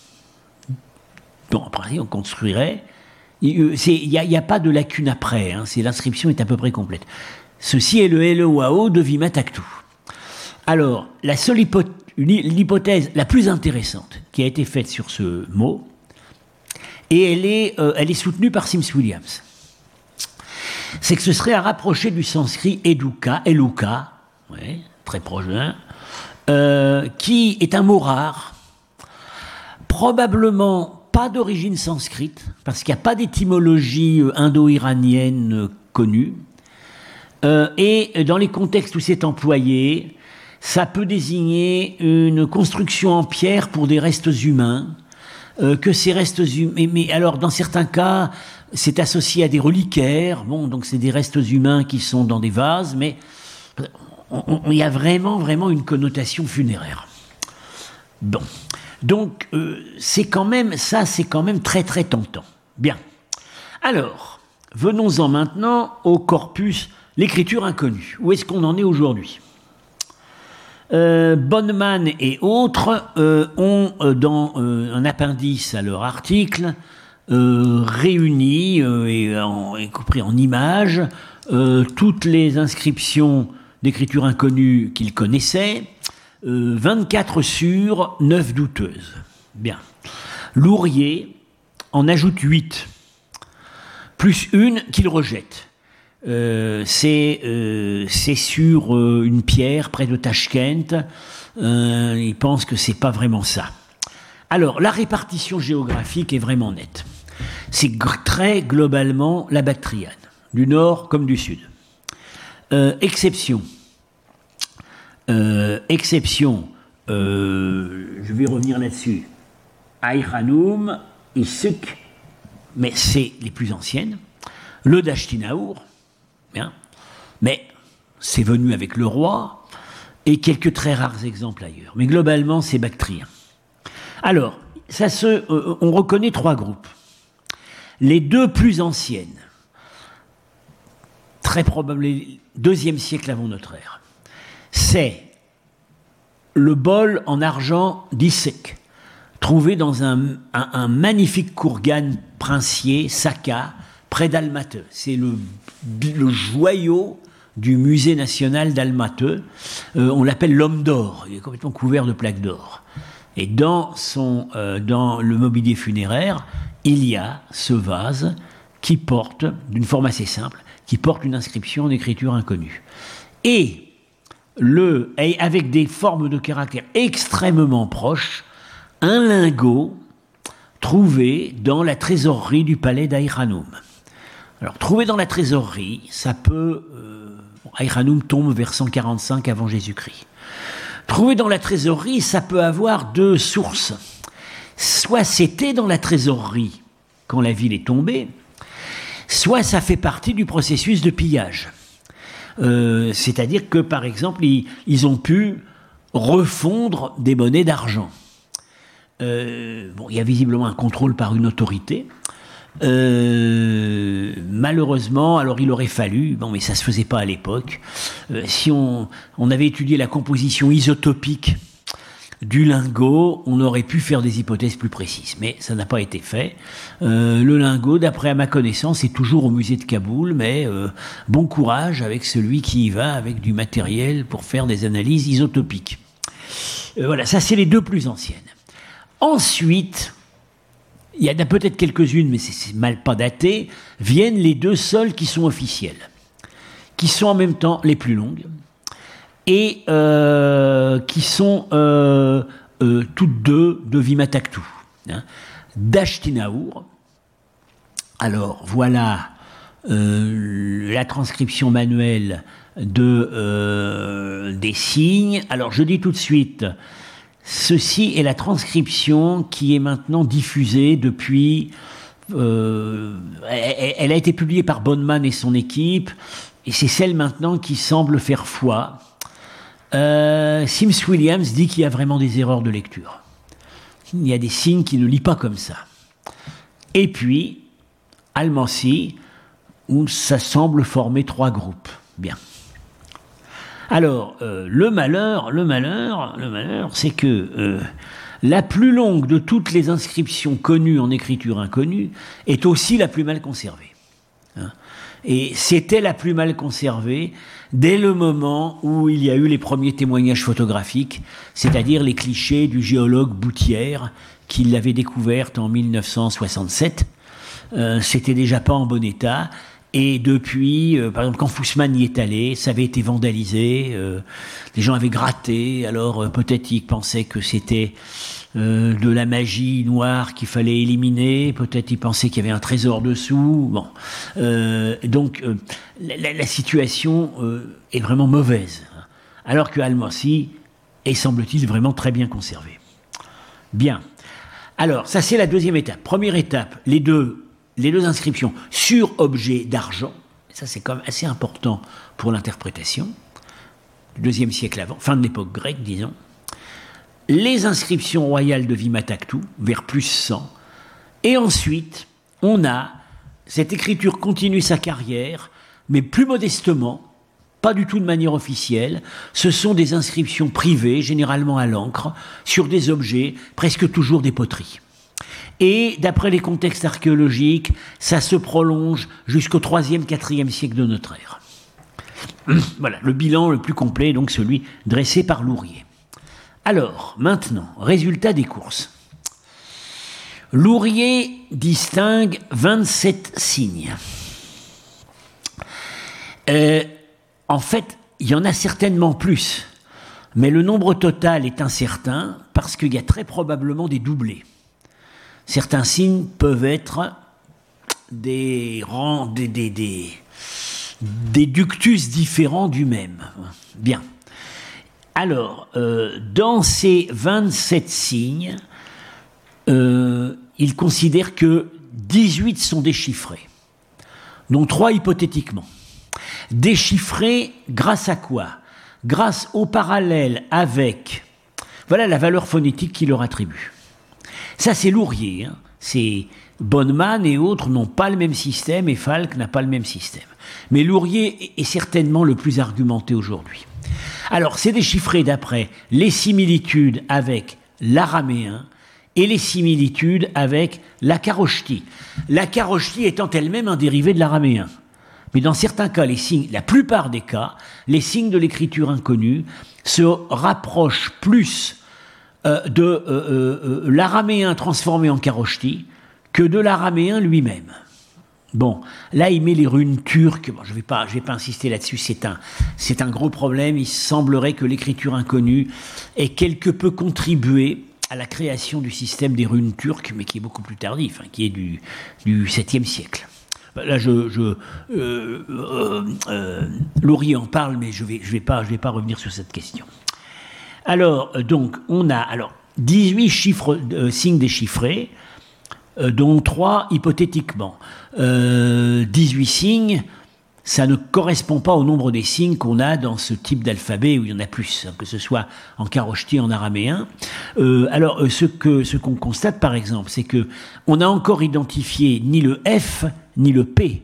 Bon, après, on construirait. Il n'y a, a pas de lacune après, hein, c'est, l'inscription est à peu près complète. Ceci est le Eloao de Vima Taktu. Alors, la seule hypothèse, l'hypothèse la plus intéressante qui a été faite sur ce mot, et elle est, euh, elle est soutenue par Sims Williams, c'est que ce serait à rapprocher du sanskrit Eduka, Eluka, ouais, très proche d'un, euh, qui est un mot rare, probablement pas d'origine sanskrite, parce qu'il n'y a pas d'étymologie indo-iranienne euh, connue, euh, et dans les contextes où c'est employé, ça peut désigner une construction en pierre pour des restes humains, euh, que ces restes humains, mais, mais alors dans certains cas, c'est associé à des reliquaires, bon, donc c'est des restes humains qui sont dans des vases, mais il y a vraiment, vraiment une connotation funéraire. Bon, donc euh, c'est quand même, ça c'est quand même très très tentant. Bien, alors, venons-en maintenant au corpus, l'écriture inconnue. Où est-ce qu'on en est aujourd'hui ? Euh, Bonneman et autres euh, ont euh, dans euh, un appendice à leur article euh, réuni euh, et, en, y compris en images euh, toutes les inscriptions d'écriture inconnue qu'ils connaissaient, euh, vingt-quatre sûres, neuf douteuses. Bien. Lourier en ajoute huit, plus une qu'il rejette. Euh, c'est, euh, c'est sur euh, une pierre près de Tashkent. Euh, il pense que c'est pas vraiment ça. Alors, la répartition géographique est vraiment nette. C'est g- très globalement la Bactriane, du nord comme du sud. Euh, exception. Euh, exception. Euh, je vais revenir là-dessus. Aïranoum, Isuk, mais c'est les plus anciennes. Le Dashtinaour, bien, mais c'est venu avec le roi, et quelques très rares exemples ailleurs. Mais globalement, c'est bactrien. Alors, ça se, euh, on reconnaît trois groupes. Les deux plus anciennes, très probablement, deuxième siècle avant notre ère, c'est le bol en argent d'Issek, trouvé dans un, un, un magnifique kourgan princier, Saka, près d'Almateux. C'est le, le joyau du musée national d'Almateux. Euh, on l'appelle l'homme d'or, il est complètement couvert de plaques d'or. Et dans, son, euh, dans le mobilier funéraire, il y a ce vase qui porte, d'une forme assez simple, qui porte une inscription en écriture inconnue. Et Le, et avec des formes de caractère extrêmement proches, un lingot trouvé dans la trésorerie du palais d'Aïranoum. Alors, trouvé dans la trésorerie, ça peut... Euh, Aïranoum tombe vers cent quarante-cinq avant Jésus-Christ. Trouvé dans la trésorerie, ça peut avoir deux sources. Soit c'était dans la trésorerie quand la ville est tombée, soit ça fait partie du processus de pillage. Euh, c'est-à-dire que, par exemple, ils, ils ont pu refondre des monnaies d'argent. Euh, bon, il y a visiblement un contrôle par une autorité. Euh, malheureusement, alors il aurait fallu, bon, mais ça se faisait pas à l'époque, euh, si on, on avait étudié la composition isotopique du lingot, on aurait pu faire des hypothèses plus précises, mais ça n'a pas été fait. Euh, le lingot, d'après à ma connaissance, est toujours au musée de Kaboul, mais euh, bon courage avec celui qui y va avec du matériel pour faire des analyses isotopiques. Euh, voilà, ça c'est les deux plus anciennes. Ensuite, il y en a peut-être quelques-unes, mais c'est, c'est mal pas daté, viennent les deux seules qui sont officielles, qui sont en même temps les plus longues, et euh, qui sont euh, euh, toutes deux de Vimataktu. Hein. Dashtinaour, alors voilà euh, la transcription manuelle de, euh, des signes. Alors je dis tout de suite, ceci est la transcription qui est maintenant diffusée depuis... Euh, elle, elle a été publiée par Bonneman et son équipe, et c'est celle maintenant qui semble faire foi. Euh, Sims Williams dit qu'il y a vraiment des erreurs de lecture. Il y a des signes qu'il ne lit pas comme ça. Et puis, Almansi, où ça semble former trois groupes. Bien. Alors, euh, le malheur, le malheur, le malheur, c'est que euh, la plus longue de toutes les inscriptions connues en écriture inconnue est aussi la plus mal conservée. Hein. Et c'était la plus mal conservée dès le moment où il y a eu les premiers témoignages photographiques, c'est-à-dire les clichés du géologue Boutière, qui l'avait découverte en mille neuf cent soixante-sept. Euh, c'était déjà pas en bon état. Et depuis, euh, par exemple, quand Fussman y est allé, ça avait été vandalisé, euh, les gens avaient gratté, alors euh, peut-être ils pensaient que c'était euh, de la magie noire qu'il fallait éliminer, peut-être ils pensaient qu'il y avait un trésor dessous, bon. Euh, donc, euh, la, la situation euh, est vraiment mauvaise, alors que Almansi est, semble-t-il, vraiment très bien conservé. Bien. Alors, ça c'est la deuxième étape. Première étape, les deux... les deux inscriptions sur objet d'argent, ça c'est quand même assez important pour l'interprétation, du deuxième siècle avant, fin de l'époque grecque, disons. Les inscriptions royales de Vimataktu, vers plus cent, et ensuite, on a, cette écriture continue sa carrière, mais plus modestement, pas du tout de manière officielle, ce sont des inscriptions privées, généralement à l'encre, sur des objets, presque toujours des poteries. Et d'après les contextes archéologiques, ça se prolonge jusqu'au troisième, quatrième siècle de notre ère. Voilà, le bilan le plus complet, donc celui dressé par Lourier. Alors, maintenant, résultat des courses. Lourier distingue vingt-sept signes. Euh, en fait, il y en a certainement plus, mais le nombre total est incertain parce qu'il y a très probablement des doublés. Certains signes peuvent être des, rangs, des, des, des, des ductus différents du même. Bien. Alors, euh, dans ces vingt-sept signes, euh, il considère que dix-huit sont déchiffrés, dont trois hypothétiquement. Déchiffrés grâce à quoi? Grâce au parallèle avec, voilà la valeur phonétique qu'il leur attribue. Ça c'est Lourier, hein. C'est Bonnemann et autres n'ont pas le même système et Falk n'a pas le même système. Mais Lourier est certainement le plus argumenté aujourd'hui. Alors c'est déchiffré d'après les similitudes avec l'araméen et les similitudes avec la kharoshti. La kharoshti étant elle-même un dérivé de l'araméen. Mais dans certains cas, les signes, la plupart des cas, les signes de l'écriture inconnue se rapprochent plus euh, de euh, euh, l'araméen transformé en kharoshti que de l'araméen lui-même. Bon, là il met les runes turques, bon, je ne vais pas, je vais pas insister là-dessus, c'est un, c'est un gros problème, il semblerait que l'écriture inconnue ait quelque peu contribué à la création du système des runes turques, mais qui est beaucoup plus tardif, hein, qui est du, du septième siècle. Là, je, je, euh, euh, euh, Laurier en parle, mais je ne vais, je vais pas, je vais pas revenir sur cette question. Alors, donc, on a alors, dix-huit chiffres, euh, signes déchiffrés, euh, dont trois hypothétiquement. Euh, dix-huit signes, ça ne correspond pas au nombre des signes qu'on a dans ce type d'alphabet où il y en a plus, hein, que ce soit en kharoshti, en araméen. Euh, alors, euh, ce, que, ce qu'on constate, par exemple, c'est qu'on n'a encore identifié ni le F, ni le P.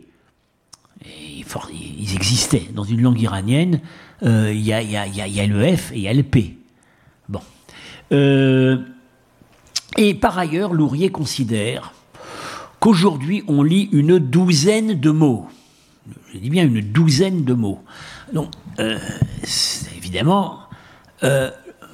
Et for, ils existaient. Dans une langue iranienne, il euh, y, y, y, y a le F et il y a le P. Bon. Euh, et par ailleurs, Lourier considère qu'aujourd'hui, on lit une douzaine de mots. Je dis bien une douzaine de mots. Donc, euh, évidemment, euh,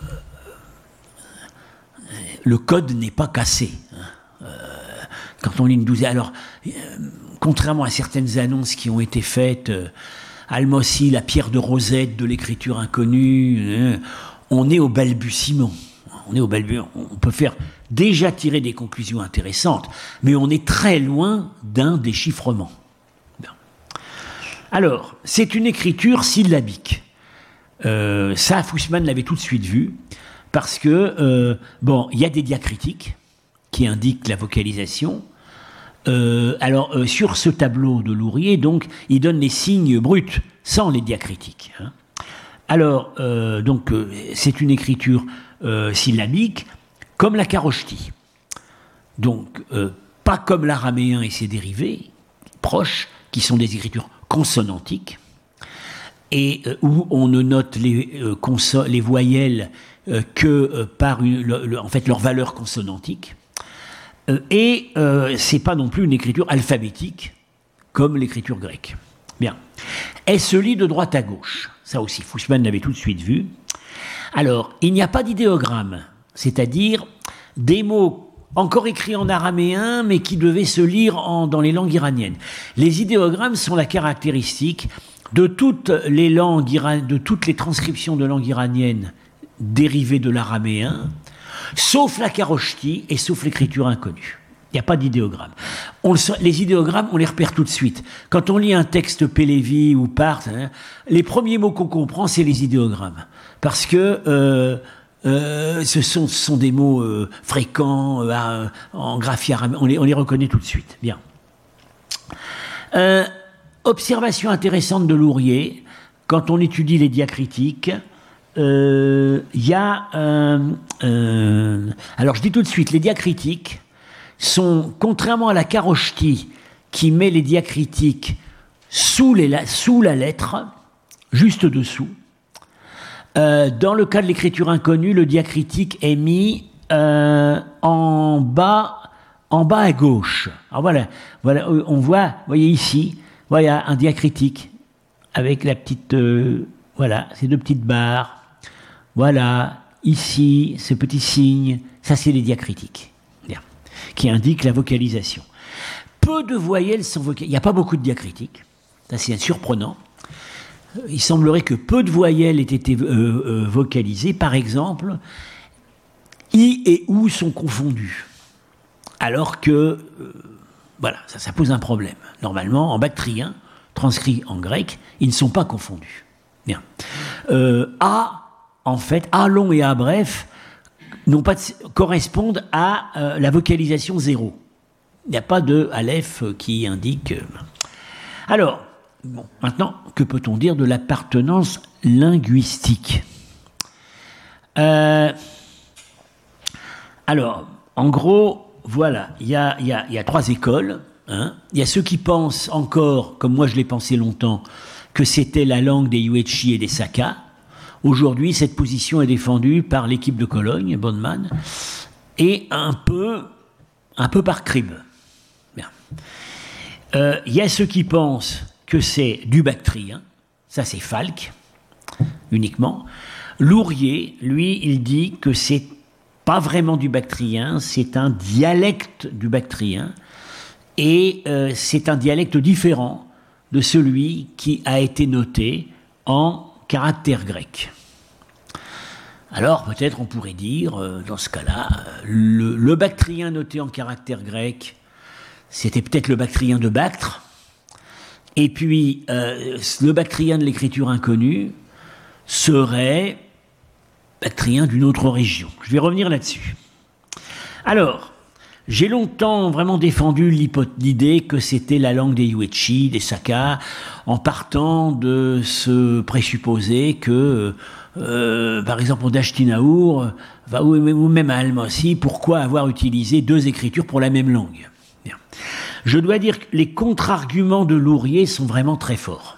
le code n'est pas cassé. Hein. Euh, quand on lit une douzaine... Alors, euh, contrairement à certaines annonces qui ont été faites, euh, Almossi, la pierre de Rosette de l'écriture inconnue, euh, on est au balbutiement. On est au balbutiement. On peut faire déjà tirer des conclusions intéressantes, mais on est très loin d'un déchiffrement. Alors, c'est une écriture syllabique. Euh, ça, Fussman l'avait tout de suite vu, parce que, euh, bon, il y a des diacritiques qui indiquent la vocalisation. Euh, alors, euh, sur ce tableau de Lourier, donc, il donne les signes bruts, sans les diacritiques. Hein. Alors, euh, donc, euh, c'est une écriture euh, syllabique, comme la kharoshti. Donc, euh, pas comme l'araméen et ses dérivés, proches, qui sont des écritures consonantiques, et euh, où on ne note les, euh, conso- les voyelles euh, que euh, par une, le, le, en fait, leur valeur consonantique. Euh, et euh, c'est pas non plus une écriture alphabétique comme l'écriture grecque. Bien. Elle se lit de droite à gauche. Ça aussi, Fussman l'avait tout de suite vu. Alors, il n'y a pas d'idéogramme, c'est-à-dire des mots encore écrits en araméen, mais qui devaient se lire en, dans les langues iraniennes. Les idéogrammes sont la caractéristique de toutes les langues, de toutes les transcriptions de langues iraniennes dérivées de l'araméen, sauf la kharoshti et sauf l'écriture inconnue. Il n'y a pas d'idéogramme. On le, les idéogrammes, on les repère tout de suite. Quand on lit un texte Pélévi ou Parthe, hein, les premiers mots qu'on comprend, c'est les idéogrammes. Parce que... Euh, Euh, ce, sont, ce sont des mots euh, fréquents euh, en graphie araméen, on les, on les reconnaît tout de suite. Bien. Euh, observation intéressante de Lourier, quand on étudie les diacritiques, il euh, y a... Euh, euh, alors je dis tout de suite, les diacritiques sont, contrairement à la kharoshti, qui met les diacritiques sous, les, sous la lettre, juste dessous, Euh, dans le cas de l'écriture inconnue, le diacritique est mis euh, en bas, en bas à gauche. Alors voilà, voilà, on voit, vous voyez ici, voilà un diacritique avec la petite, euh, voilà, ces deux petites barres. Voilà, ici, ce petit signe, ça c'est les diacritiques, bien, qui indiquent la vocalisation. Peu de voyelles sont vocalisées. Il n'y a pas beaucoup de diacritiques, ça c'est surprenant. Il semblerait que peu de voyelles aient été euh, euh, vocalisées. Par exemple, i et ou sont confondus. Alors que, euh, voilà, ça, ça pose un problème. Normalement, en bactrien, transcrit en grec, ils ne sont pas confondus. Bien. Euh, a en fait, A long et A bref n'ont pas de, correspondent à euh, la vocalisation zéro. Il n'y a pas de aleph qui indique. Euh... Alors, bon, maintenant, que peut-on dire de l'appartenance linguistique ? euh, Alors, en gros, voilà, il y a, y a, y a trois écoles. Hein. Il y a ceux qui pensent encore, comme moi je l'ai pensé longtemps, que c'était la langue des Yuezhi et des Saka. Aujourd'hui, cette position est défendue par l'équipe de Cologne, Bonnemann, et un peu, un peu par Cribb. Bien. Euh, il y a ceux qui pensent que c'est du bactrien, ça c'est Falk, uniquement. Lourier, lui, il dit que c'est pas vraiment du bactrien, c'est un dialecte du bactrien, et euh, c'est un dialecte différent de celui qui a été noté en caractère grec. Alors peut-être on pourrait dire, euh, dans ce cas-là, le, le bactrien noté en caractère grec, c'était peut-être le bactrien de Bactre, et puis euh, le bactrien de l'écriture inconnue serait bactrien d'une autre région. Je vais revenir là-dessus. Alors, j'ai longtemps vraiment défendu l'idée que c'était la langue des Yuezhi, des Saka, en partant de ce présupposé que, euh, par exemple, au Dashtinaour, ou même à Almasy, pourquoi avoir utilisé deux écritures pour la même langue ? Bien. Je dois dire que les contre-arguments de Lourier sont vraiment très forts.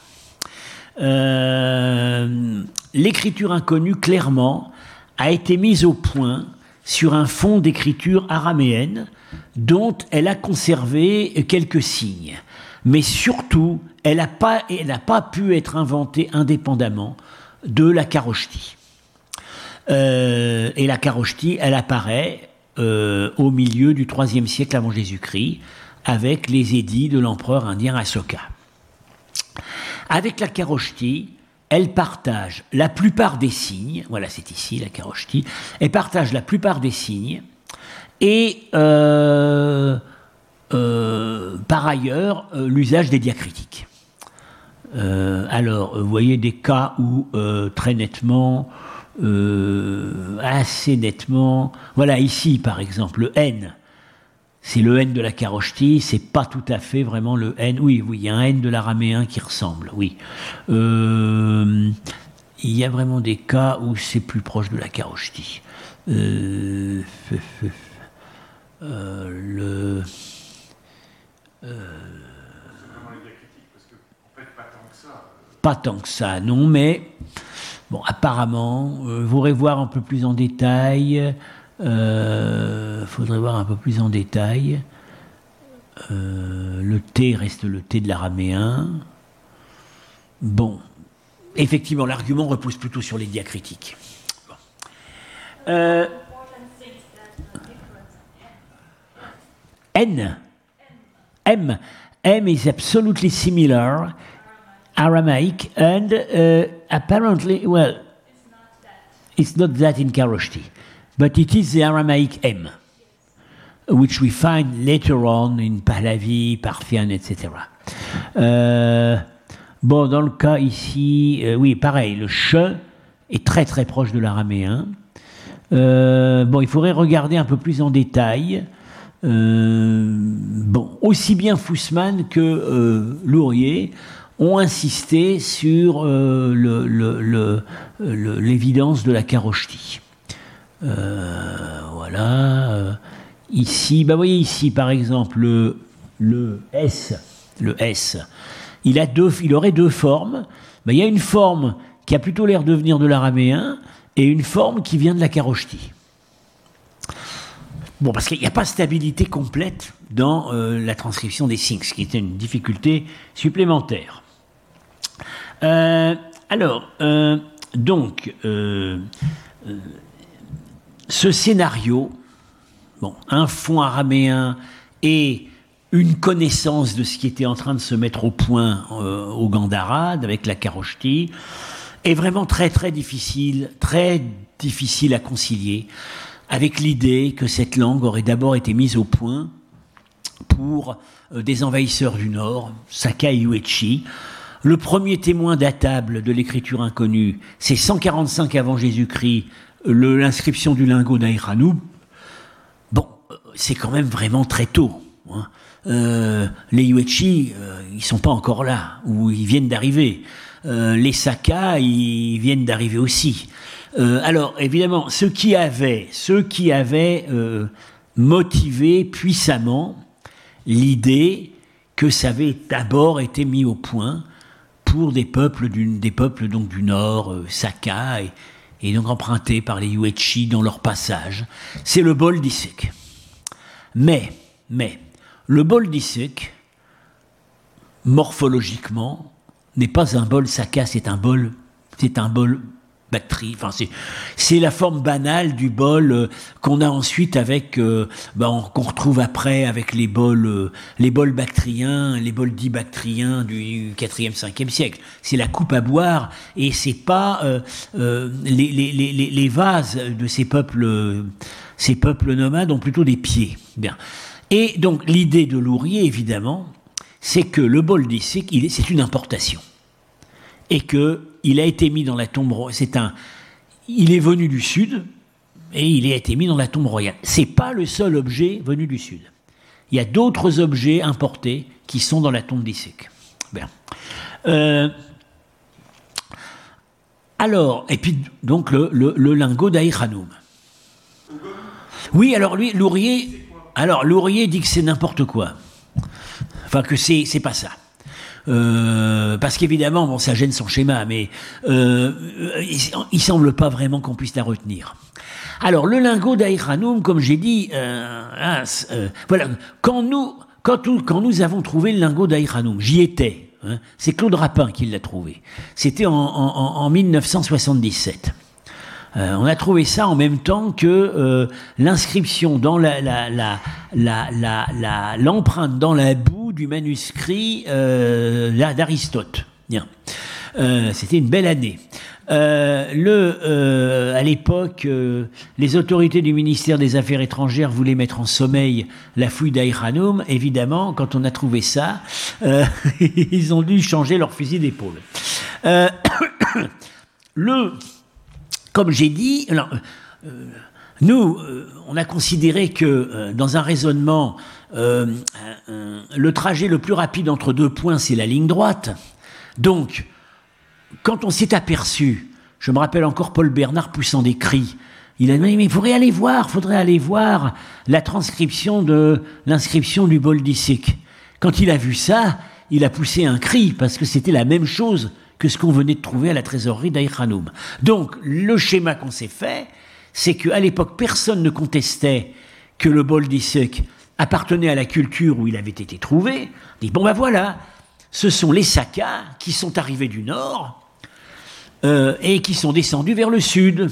Euh, l'écriture inconnue, clairement, a été mise au point sur un fond d'écriture araméenne dont elle a conservé quelques signes. Mais surtout, elle n'a pas, elle n'a pas pu être inventée indépendamment de la Kharoshthi. Euh, et la Kharoshthi, elle apparaît euh, au milieu du troisième siècle avant Jésus-Christ, avec les édits de l'empereur indien Asoka. Avec la Kharoshthi, elle partage la plupart des signes, voilà c'est ici la Kharoshthi, elle partage la plupart des signes, et euh, euh, par ailleurs euh, l'usage des diacritiques. Euh, alors, vous voyez des cas où euh, très nettement, euh, assez nettement, voilà ici par exemple le N, c'est le N de la Kharoshthi, c'est pas tout à fait vraiment le N, oui, oui, il y a un N de l'araméen qui ressemble, oui. Euh, il y a vraiment des cas où c'est plus proche de la Kharoshthi. Euh, euh, le... Euh, Pas tant que ça, non, mais bon, apparemment, il euh, faudrait voir un peu plus en détail. Euh, faudrait voir un peu plus en détail. Euh, le T reste le T de l'araméen. Bon, effectivement, l'argument repose plutôt sur les diacritiques. Bon. Euh, N, M, M is absolutely similar. Aramaic, and uh, apparently, well, it's not that in Kharoshthi, but it is the Aramaic M, which we find later on in Pahlavi, Parthian, et cetera. Euh, bon, dans le cas ici, euh, oui, pareil, le ch est très très proche de l'araméen. Euh, bon, il faudrait regarder un peu plus en détail. Euh, bon, aussi bien Fussman que euh, Lourier ont insisté sur euh, le, le, le, le, l'évidence de la Kharoshthi. Euh, voilà. Euh, ici, bah, vous voyez ici, par exemple, le, le S, le S, il, a deux, il aurait deux formes. Bah, il y a une forme qui a plutôt l'air de venir de l'araméen et une forme qui vient de la Kharoshthi. Bon, parce qu'il n'y a pas de stabilité complète dans euh, la transcription des signes, ce qui était une difficulté supplémentaire. Euh, alors, euh, donc, euh, euh, ce scénario, bon, un fond araméen et une connaissance de ce qui était en train de se mettre au point euh, au Gandhara, avec la Kharoshthi, est vraiment très très difficile, très difficile à concilier avec l'idée que cette langue aurait d'abord été mise au point pour euh, des envahisseurs du Nord, Saka et Yuezhi, le premier témoin datable de l'écriture inconnue, c'est cent quarante-cinq avant Jésus-Christ, le, l'inscription du lingot d'Aïranoum. Bon, c'est quand même vraiment très tôt. Hein. Euh, les Yuechi, euh, ils sont pas encore là, ou ils viennent d'arriver. Euh, les Saka, ils viennent d'arriver aussi. Euh, alors, évidemment, ceux qui avaient, ceux qui avaient euh, motivé puissamment l'idée que ça avait d'abord été mis au point pour des peuples, du, des peuples donc du Nord, euh, Saka, et, et donc empruntés par les Yuechi dans leur passage. C'est le bol d'Issek. Mais, mais, le bol d'Issek, morphologiquement, n'est pas un bol Saka, c'est un bol, c'est un bol bactrie. Enfin, c'est, c'est la forme banale du bol euh, qu'on a ensuite avec, euh, ben, qu'on retrouve après avec les bols, euh, les bols bactriens, les bols dits bactriens du quatrième, cinquième siècle. C'est la coupe à boire et c'est pas euh, euh, les, les, les, les vases de ces peuples, euh, ces peuples nomades ont plutôt des pieds. Bien. Et donc l'idée de Lourier, évidemment, c'est que le bol d'Issek, il est, c'est une importation. Et qu'il a été mis dans la tombe royale. C'est un, il est venu du Sud, et il a été mis dans la tombe royale. C'est pas le seul objet venu du Sud. Il y a d'autres objets importés qui sont dans la tombe d'Issek. Bien. Euh, alors, et puis, donc, le, le, le lingot d'Aïranoum. Oui, alors lui, Lourier, alors, Lourier dit que c'est n'importe quoi. Enfin, que c'est, c'est pas ça. Euh, parce qu'évidemment, bon, ça gêne son schéma, mais euh, il, il semble pas vraiment qu'on puisse la retenir. Alors, le lingot d'Aïranoum, comme j'ai dit, euh, hein, euh, voilà, quand nous, quand, nous, quand nous avons trouvé le lingot d'Aïranoum, j'y étais, hein, c'est Claude Rapin qui l'a trouvé. C'était en, en, en mille neuf cent soixante-dix-sept. Euh, on a trouvé ça en même temps que euh, l'inscription dans la, la, la, la, la, la, l'empreinte dans la boue du manuscrit euh, d'Aristote. Bien. Euh, c'était une belle année. Euh, le, euh, à l'époque, euh, les autorités du ministère des Affaires étrangères voulaient mettre en sommeil la fouille d'Aïranoum. Évidemment, quand on a trouvé ça, euh, ils ont dû changer leur fusil d'épaule. Euh, le... Comme j'ai dit, alors, euh, nous, euh, on a considéré que euh, dans un raisonnement, euh, euh, le trajet le plus rapide entre deux points, c'est la ligne droite. Donc, quand on s'est aperçu, je me rappelle encore Paul Bernard poussant des cris, il a dit, mais il faudrait aller voir, faudrait aller voir la transcription de l'inscription du bol d'Issek. Quand il a vu ça, il a poussé un cri, parce que c'était la même chose que ce qu'on venait de trouver à la trésorerie d'Aïranoum. Donc, le schéma qu'on s'est fait, c'est qu'à l'époque, personne ne contestait que le bol d'Issek appartenait à la culture où il avait été trouvé. On dit, bon ben voilà, ce sont les Saka qui sont arrivés du nord euh, et qui sont descendus vers le sud.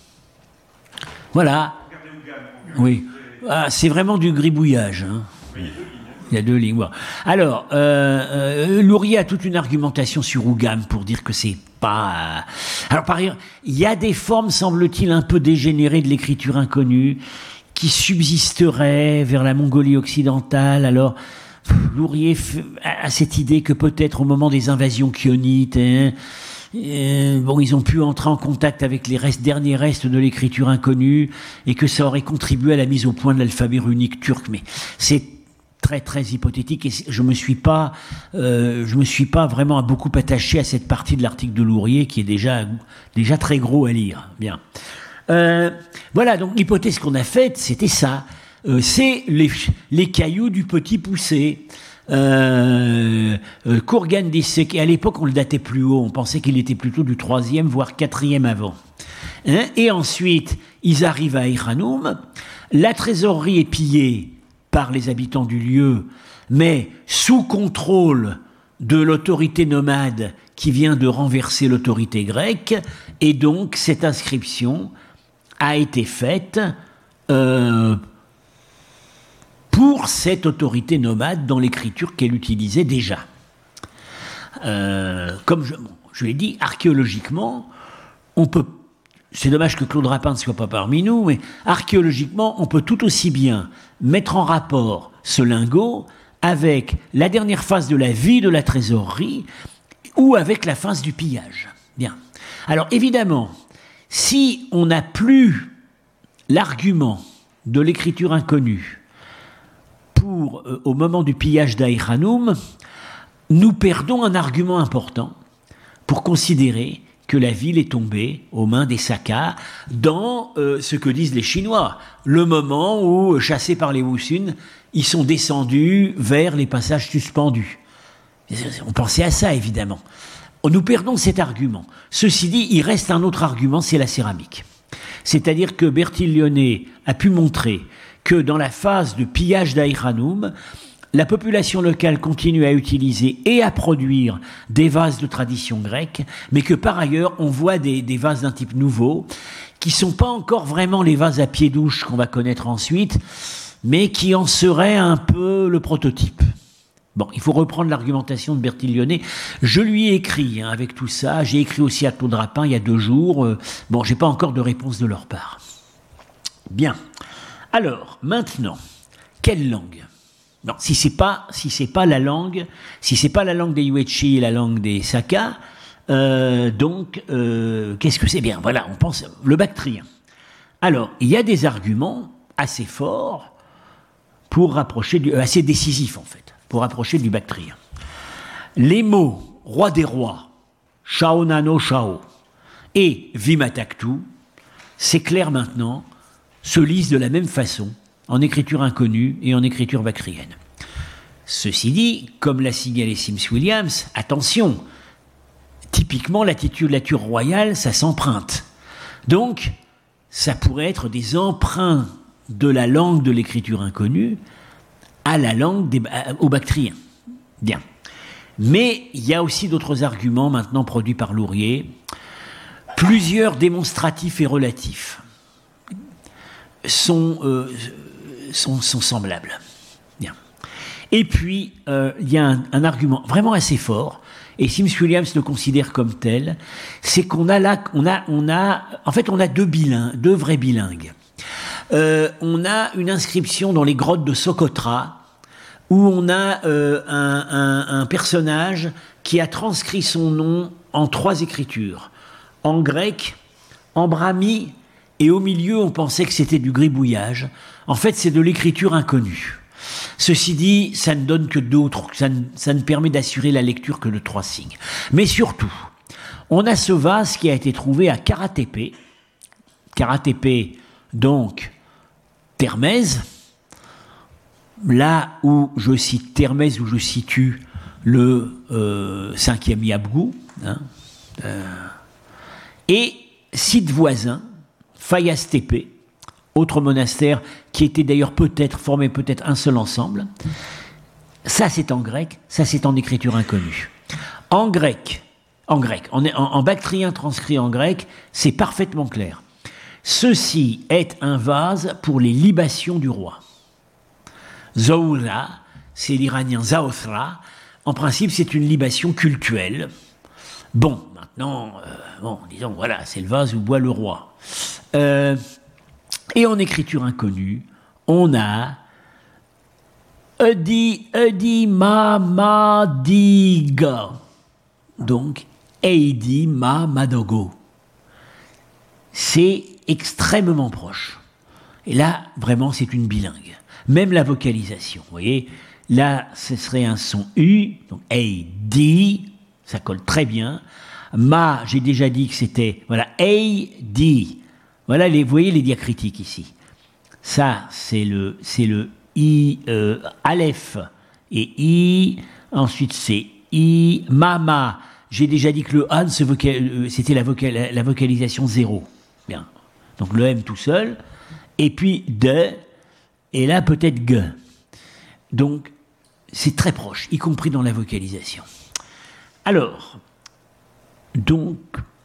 Voilà. Oui. Ah, c'est vraiment du gribouillage, hein. Il y a deux lignes. Bon. Alors, euh, euh, Lourier a toute une argumentation sur Ougam pour dire que c'est pas... Euh... Alors, par ailleurs, il y a des formes, semble-t-il, un peu dégénérées de l'écriture inconnue qui subsisteraient vers la Mongolie occidentale. Alors, Lourier a cette idée que peut-être au moment des invasions chionites, hein, euh, bon, ils ont pu entrer en contact avec les restes, derniers restes de l'écriture inconnue et que ça aurait contribué à la mise au point de l'alphabet runique turc. Mais c'est très très hypothétique et je me suis pas euh, je me suis pas vraiment beaucoup attaché à cette partie de l'article de Lourier qui est déjà déjà très gros à lire. Bien. Euh, voilà, donc l'hypothèse qu'on a faite, c'était ça. Euh, c'est les, les cailloux du petit poussé. Euh, euh, Kurgan d'Issek, et à l'époque on le datait plus haut, on pensait qu'il était plutôt du troisième voire quatrième avant. Hein, et ensuite ils arrivent à Aïranoum, la trésorerie est pillée par les habitants du lieu, mais sous contrôle de l'autorité nomade qui vient de renverser l'autorité grecque, et donc cette inscription a été faite euh, pour cette autorité nomade dans l'écriture qu'elle utilisait déjà. Euh, comme je, bon, je l'ai dit, archéologiquement, on peut... C'est dommage que Claude Rapin ne soit pas parmi nous, mais archéologiquement, on peut tout aussi bien mettre en rapport ce lingot avec la dernière phase de la vie de la trésorerie, ou avec la phase du pillage. Bien. Alors évidemment, si on n'a plus l'argument de l'écriture inconnue pour, euh, au moment du pillage d'Aïr-Hanoum, nous perdons un argument important pour considérer que la ville est tombée aux mains des Saka dans euh, ce que disent les Chinois, le moment où, chassés par les Wusun, ils sont descendus vers les passages suspendus. On pensait à ça, évidemment. Nous perdons cet argument. Ceci dit, il reste un autre argument, c'est la céramique. C'est-à-dire que Bertiglione a pu montrer que dans la phase de pillage d'Aïr-Hanoum, la population locale continue à utiliser et à produire des vases de tradition grecque, mais que par ailleurs, on voit des, des vases d'un type nouveau, qui ne sont pas encore vraiment les vases à pied douche qu'on va connaître ensuite, mais qui en seraient un peu le prototype. Bon, il faut reprendre l'argumentation de Bertiglione. Je lui ai écrit hein, avec tout ça. J'ai écrit aussi à Claude Drapin il y a deux jours. Euh, bon, j'ai pas encore de réponse de leur part. Bien. Alors, maintenant, quelle langue ? Non, si c'est pas, si c'est pas la langue, si c'est pas la langue des Yuechi et la langue des Saka, euh, donc, euh, qu'est-ce que c'est ? Bien, voilà, on pense le bactrien. Alors, il y a des arguments assez forts pour rapprocher du, euh, assez décisifs en fait. Pour rapprocher du bactrien. Les mots roi des rois, Shao Nano Shao et Vimataktu, c'est clair maintenant, se lisent de la même façon en écriture inconnue et en écriture bactrienne. Ceci dit, comme l'a signalé Sims Williams, attention, typiquement la titulature royale, ça s'emprunte. Donc, ça pourrait être des emprunts de la langue de l'écriture inconnue à la langue des, au bactrien. Bien. Mais il y a aussi d'autres arguments maintenant produits par Lourier, plusieurs démonstratifs et relatifs sont, euh, sont, sont semblables. Bien. Et puis, euh, il y a un, un argument vraiment assez fort, et Sims Williams le considère comme tel, c'est qu'on a là, on a, on a, en fait, on a deux bilingues, deux vrais bilingues. Euh, on a une inscription dans les grottes de Socotra où on a euh, un, un, un personnage qui a transcrit son nom en trois écritures, en grec, en brahmi, et au milieu on pensait que c'était du gribouillage. En fait, c'est de l'écriture inconnue. Ceci dit, ça ne donne que deux ou trois, ça ne, ça ne permet d'assurer la lecture que de trois signes. Mais surtout, on a ce vase qui a été trouvé à Kara-Tepe, Kara-Tepe, donc Termèse, là où je cite Termèse, où je situe le euh, cinquième Yabgou, hein, euh, et site voisin, Fayaz-Tepe, autre monastère qui était d'ailleurs peut-être, formait peut-être un seul ensemble. Ça c'est en grec, ça c'est en écriture inconnue. En grec, en grec, en, en, en bactrien transcrit en grec, c'est parfaitement clair. Ceci est un vase pour les libations du roi. Zoura, c'est l'iranien Zaothra. En principe, c'est une libation cultuelle. Bon, maintenant, euh, bon, disons, voilà, c'est le vase où boit le roi. Euh, et en écriture inconnue, on a Edi, Edi, Ma, Ma, Diga. Donc, Eidi, Ma, Madogo. C'est extrêmement proche. Et là, vraiment, c'est une bilingue. Même la vocalisation, vous voyez, là, ce serait un son U, donc A, D, ça colle très bien. Ma, j'ai déjà dit que c'était, voilà, A, D. Voilà, les, vous voyez les diacritiques ici. Ça, c'est le, c'est le I, euh, Aleph et I. Ensuite, c'est I, Mama. J'ai déjà dit que le A, c'était la, vocal, la vocalisation zéro. Bien. Donc le M tout seul. Et puis de, et là peut-être G. Donc c'est très proche, y compris dans la vocalisation. Alors, donc,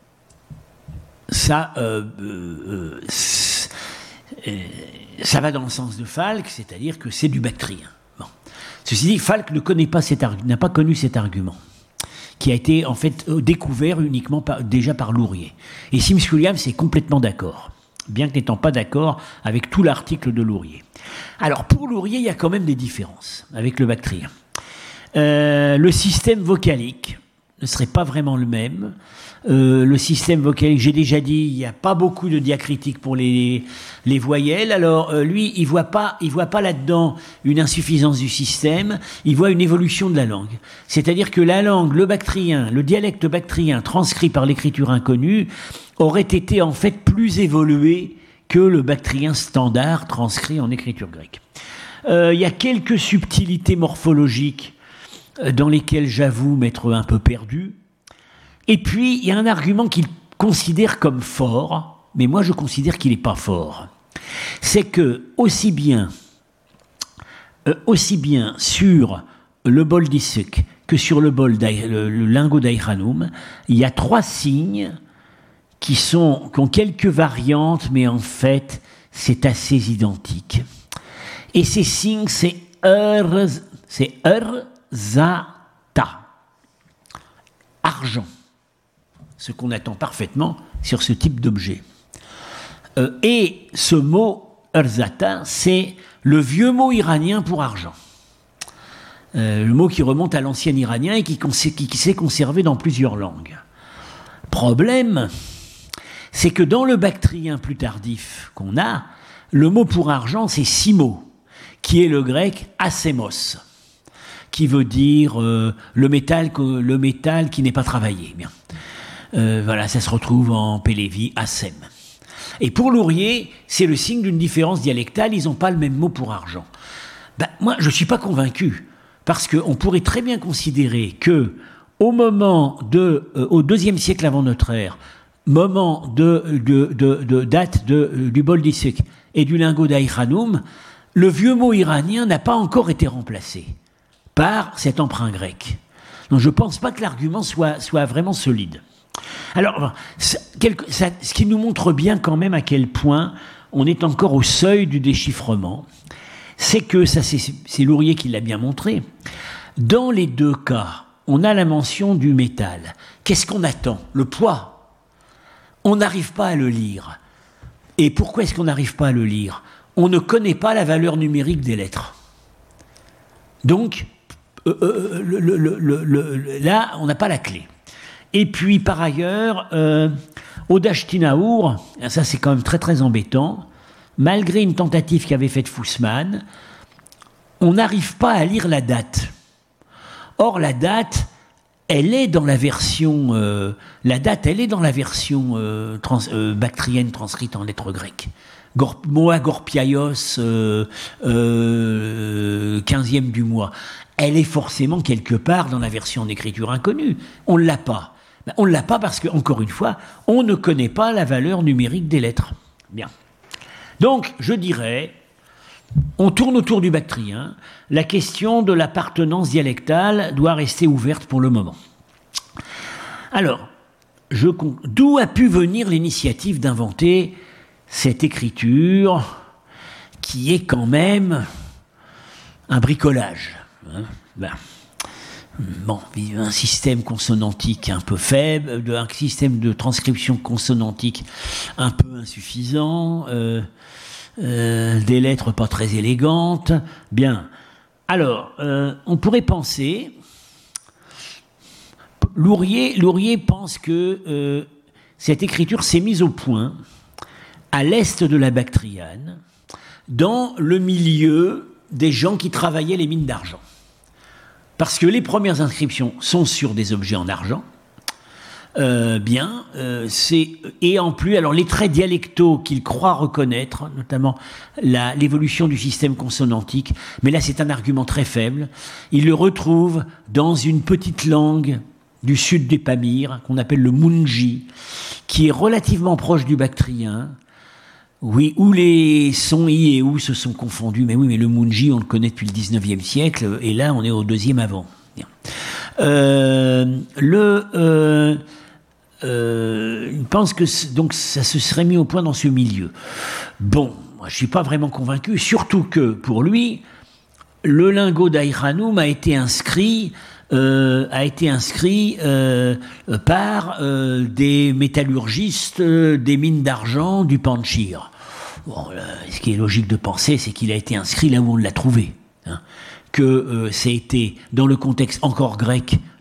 ça, euh, euh, euh, ça va dans le sens de Falk, c'est-à-dire que c'est du bactrien. Bon. Ceci dit, Falk ne connaît pas cet arg- n'a pas connu cet argument, qui a été en fait découvert uniquement par, déjà par Lourier. Et Sims Williams est complètement d'accord, bien que n'étant pas d'accord avec tout l'article de Lourier. Alors pour Lourier, il y a quand même des différences avec le bactrien. Euh, le système vocalique ne serait pas vraiment le même. Euh, le système vocalique, j'ai déjà dit, il n'y a pas beaucoup de diacritiques pour les, les voyelles. Alors euh, lui, il ne voit pas, il voit pas là-dedans une insuffisance du système, il voit une évolution de la langue. C'est-à-dire que la langue, le bactrien, le dialecte bactrien transcrit par l'écriture inconnue aurait été en fait plus évolué que le bactrien standard transcrit en écriture grecque. Euh, il y a quelques subtilités morphologiques dans lesquelles j'avoue m'être un peu perdu. Et puis, il y a un argument qu'il considère comme fort, mais moi je considère qu'il n'est pas fort. C'est que, aussi bien, euh, aussi bien sur le bol d'Issuk que sur le, bol le, le lingot d'Aïranoum, il y a trois signes qui, sont, qui ont quelques variantes, mais en fait, c'est assez identique. Et ces signes, c'est ur, c'est ur, za, ta. Argent. Ce qu'on attend parfaitement sur ce type d'objet. Euh, et ce mot erzata, c'est le vieux mot iranien pour argent. Euh, le mot qui remonte à l'ancien iranien et qui, qui, qui s'est conservé dans plusieurs langues. Problème, c'est que dans le bactrien plus tardif qu'on a, le mot pour argent, c'est simo, qui est le grec asémos, qui veut dire euh, le, métal, le métal qui n'est pas travaillé. Bien. Euh, voilà, ça se retrouve en Pélévi, Assem. Et pour l'ourier, c'est le signe d'une différence dialectale, ils n'ont pas le même mot pour argent. Ben, moi, je ne suis pas convaincu, parce qu'on pourrait très bien considérer que au moment de, euh, au deuxième siècle avant notre ère, moment de, de, de, de date de, du bol d'Issuk et du lingot d'Aïranoum, le vieux mot iranien n'a pas encore été remplacé par cet emprunt grec. Donc je ne pense pas que l'argument soit, soit vraiment solide. Alors, ça, quelque, ça, ce qui nous montre bien quand même à quel point on est encore au seuil du déchiffrement, c'est que, ça c'est, c'est Lourier qui l'a bien montré, dans les deux cas, on a la mention du métal. Qu'est-ce qu'on attend ? Le poids. On n'arrive pas à le lire. Et pourquoi est-ce qu'on n'arrive pas à le lire ? On ne connaît pas la valeur numérique des lettres. Donc, euh, euh, le, le, le, le, le, là, on n'a pas la clé. Et puis, par ailleurs, euh, au Dashtinaour, ça c'est quand même très très embêtant, malgré une tentative qu'avait faite Fussman, on n'arrive pas à lire la date. Or, la date, elle est dans la version, euh, la date, elle est dans la version euh, trans, euh, bactrienne transcrite en lettres grecques. Gor, Moa Gorpiaios, euh, euh, quinzième du mois. Elle est forcément quelque part dans la version en écriture inconnue. On ne l'a pas. Ben, on ne l'a pas parce que, encore une fois, on ne connaît pas la valeur numérique des lettres. Bien. Donc, je dirais, on tourne autour du bactrien. La question de l'appartenance dialectale doit rester ouverte pour le moment. Alors, je, d'où a pu venir l'initiative d'inventer cette écriture qui est quand même un bricolage, hein, ben, bon, un système consonantique un peu faible, un système de transcription consonantique un peu insuffisant, euh, euh, des lettres pas très élégantes. Bien. Alors, euh, on pourrait penser, Lourier, Lourier pense que euh, cette écriture s'est mise au point à l'est de la Bactriane, dans le milieu des gens qui travaillaient les mines d'argent. Parce que les premières inscriptions sont sur des objets en argent. Euh, bien, euh, c'est, et en plus, alors les traits dialectaux qu'il croit reconnaître, notamment la, l'évolution du système consonantique, mais là c'est un argument très faible, il le retrouve dans une petite langue du sud des Pamirs, qu'on appelle le Munji, qui est relativement proche du bactrien, oui, où les sons i et ou se sont confondus. Mais oui, mais le Munji, on le connaît depuis le dix-neuvième siècle, et là, on est au deuxième avant. Euh, le, euh, euh, il pense que donc ça se serait mis au point dans ce milieu. Bon, moi, je suis pas vraiment convaincu, surtout que pour lui, le lingot d'Aïranoum a été inscrit. Euh, a été inscrit euh, par euh, des métallurgistes euh, des mines d'argent du Panchir. Bon, là, ce qui est logique de penser, c'est qu'il a été inscrit là où on l'a trouvé. Hein, que euh, ça a été, dans le contexte encore grec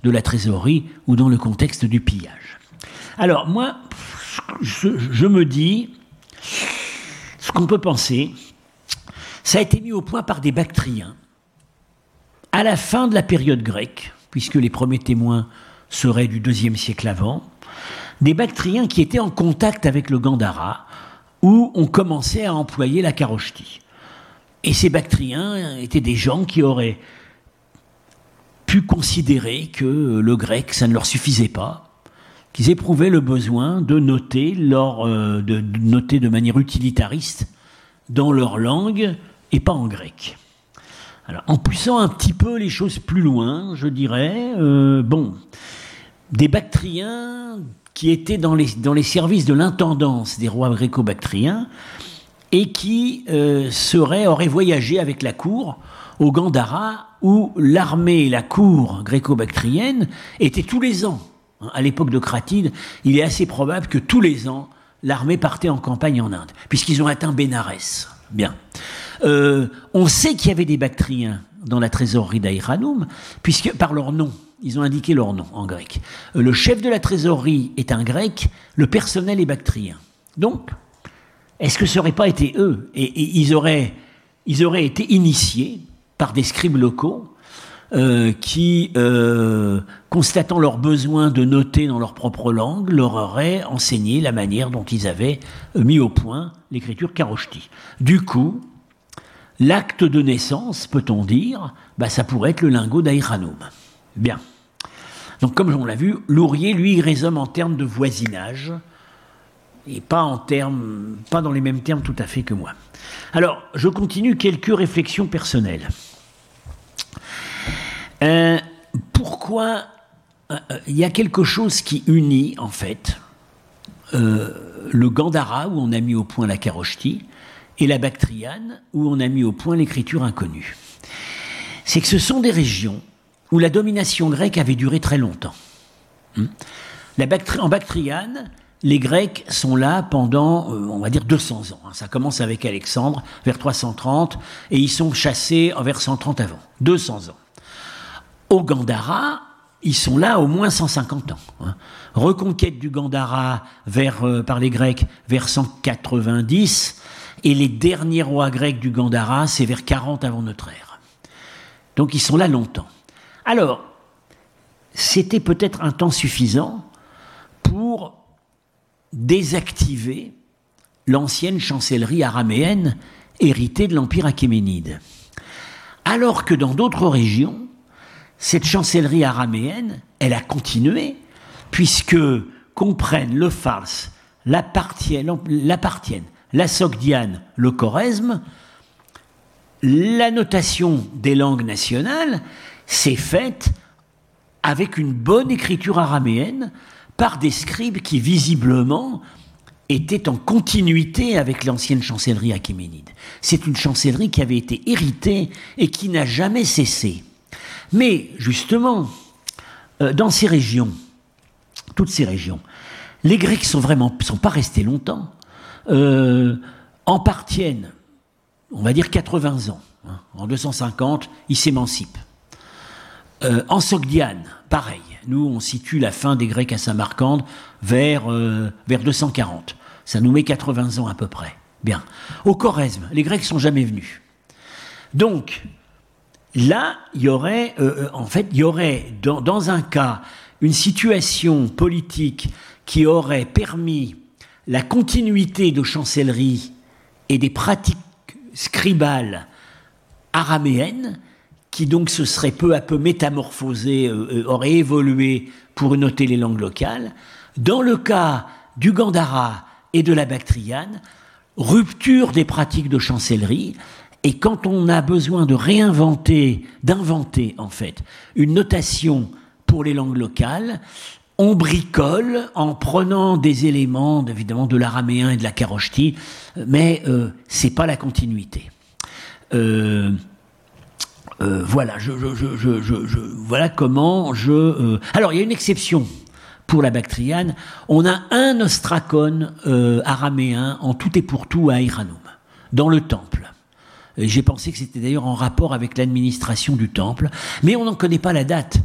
de la trésorerie ou dans le contexte du pillage. Alors moi, je, je me dis, ce qu'on peut penser, ça a été mis au point par des Bactriens à la fin de la période grecque, puisque les premiers témoins seraient du deuxième siècle avant, des Bactriens qui étaient en contact avec le Gandhara, où on commençait à employer la karoshti. Et ces Bactriens étaient des gens qui auraient pu considérer que le grec, ça ne leur suffisait pas, qu'ils éprouvaient le besoin de noter, leur, euh, de, de noter de manière utilitariste dans leur langue et pas en grec. Alors, en poussant un petit peu les choses plus loin, je dirais, euh, bon, des Bactriens qui étaient dans les, dans les services de l'intendance des rois gréco-bactriens et qui euh, seraient, auraient voyagé avec la cour au Gandhara, où l'armée et la cour gréco-bactrienne étaient tous les ans. À l'époque de Cratide, il est assez probable que tous les ans, l'armée partait en campagne en Inde, puisqu'ils ont atteint Bénarès. Bien. Euh, on sait qu'il y avait des Bactriens dans la trésorerie d'Aïranoum, puisque par leur nom, ils ont indiqué leur nom en grec. Euh, le chef de la trésorerie est un grec, le personnel est bactrien. Donc, est-ce que ça n'aurait pas été eux ? Et, et ils, auraient, ils auraient été initiés par des scribes locaux euh, qui, euh, constatant leur besoin de noter dans leur propre langue, leur auraient enseigné la manière dont ils avaient mis au point l'écriture karoshti. Du coup, l'acte de naissance, peut-on dire, bah, ça pourrait être le lingot d'Aïranoum. Bien. Donc, comme on l'a vu, Lourier, lui, il raisonne en termes de voisinage et pas en termes, pas dans les mêmes termes tout à fait que moi. Alors, je continue quelques réflexions personnelles. Euh, pourquoi euh, il y a quelque chose qui unit, en fait, euh, le Gandhara, où on a mis au point la karoshti, et la Bactriane, où on a mis au point l'écriture inconnue. C'est que ce sont des régions où la domination grecque avait duré très longtemps. La Bactri- en Bactriane, les Grecs sont là pendant, euh, on va dire, deux cents ans. Ça commence avec Alexandre, vers trois cent trente, et ils sont chassés vers cent trente avant. deux cents ans. Au Gandhara, ils sont là au moins cent cinquante ans. Hein. Reconquête du Gandhara vers, euh, par les Grecs vers cent quatre-vingt-dix, et les derniers rois grecs du Gandhara, c'est vers quarante avant notre ère. Donc ils sont là longtemps. Alors, c'était peut-être un temps suffisant pour désactiver l'ancienne chancellerie araméenne héritée de l'Empire achéménide. Alors que dans d'autres régions, cette chancellerie araméenne, elle a continué, puisque comprennent le Fars, la Parthienne, la Sogdiane, le Choresme, la notation des langues nationales s'est faite avec une bonne écriture araméenne par des scribes qui, visiblement, étaient en continuité avec l'ancienne chancellerie achéménide. C'est une chancellerie qui avait été héritée et qui n'a jamais cessé. Mais, justement, euh, dans ces régions, toutes ces régions, les Grecs sont vraiment, sont pas restés longtemps. Euh, en Parthienne, on va dire quatre-vingts ans. Hein, en deux cent cinquante, ils s'émancipent. Euh, en Sogdiane, pareil. Nous, on situe la fin des Grecs à Samarcande vers, euh, vers deux cent quarante. Ça nous met quatre-vingts ans à peu près. Bien. Au Choresme, les Grecs sont jamais venus. Donc, là, il y aurait, euh, en fait, il y aurait, dans, dans un cas, une situation politique qui aurait permis la continuité de chancellerie et des pratiques scribales araméennes, qui donc se serait peu à peu métamorphosé, euh, aurait évolué pour noter les langues locales. Dans le cas du Gandhara et de la Bactriane, rupture des pratiques de chancellerie, et quand on a besoin de réinventer, d'inventer en fait, une notation pour les langues locales, on bricole en prenant des éléments, évidemment, de l'araméen et de la karoshti, mais euh, c'est pas la continuité. Euh, Euh, voilà, je, je, je, je, je, je, voilà comment je... Euh... Alors, il y a une exception pour la Bactriane. On a un ostracone euh, araméen en tout et pour tout à Aïranoum, dans le temple. Et j'ai pensé que c'était d'ailleurs en rapport avec l'administration du temple, mais on n'en connaît pas la date.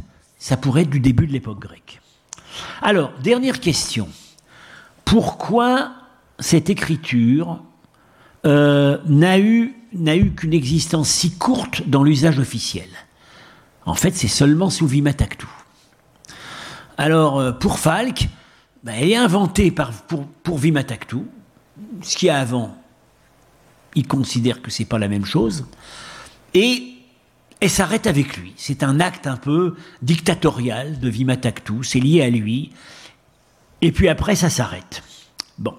ça pourrait être du début de l'époque grecque. Alors, dernière question. Pourquoi cette écriture euh, n'a eu, n'a eu qu'une existence si courte dans l'usage officiel? En fait, c'est seulement sous Vimataktu. Alors, pour Falk, ben, elle est inventée par, pour, pour Vimataktu. Ce qu'il y a avant, il considère que c'est pas la même chose. Et elle s'arrête avec lui. C'est un acte un peu dictatorial de Vimataktu. C'est lié à lui. Et puis après, ça s'arrête. Bon.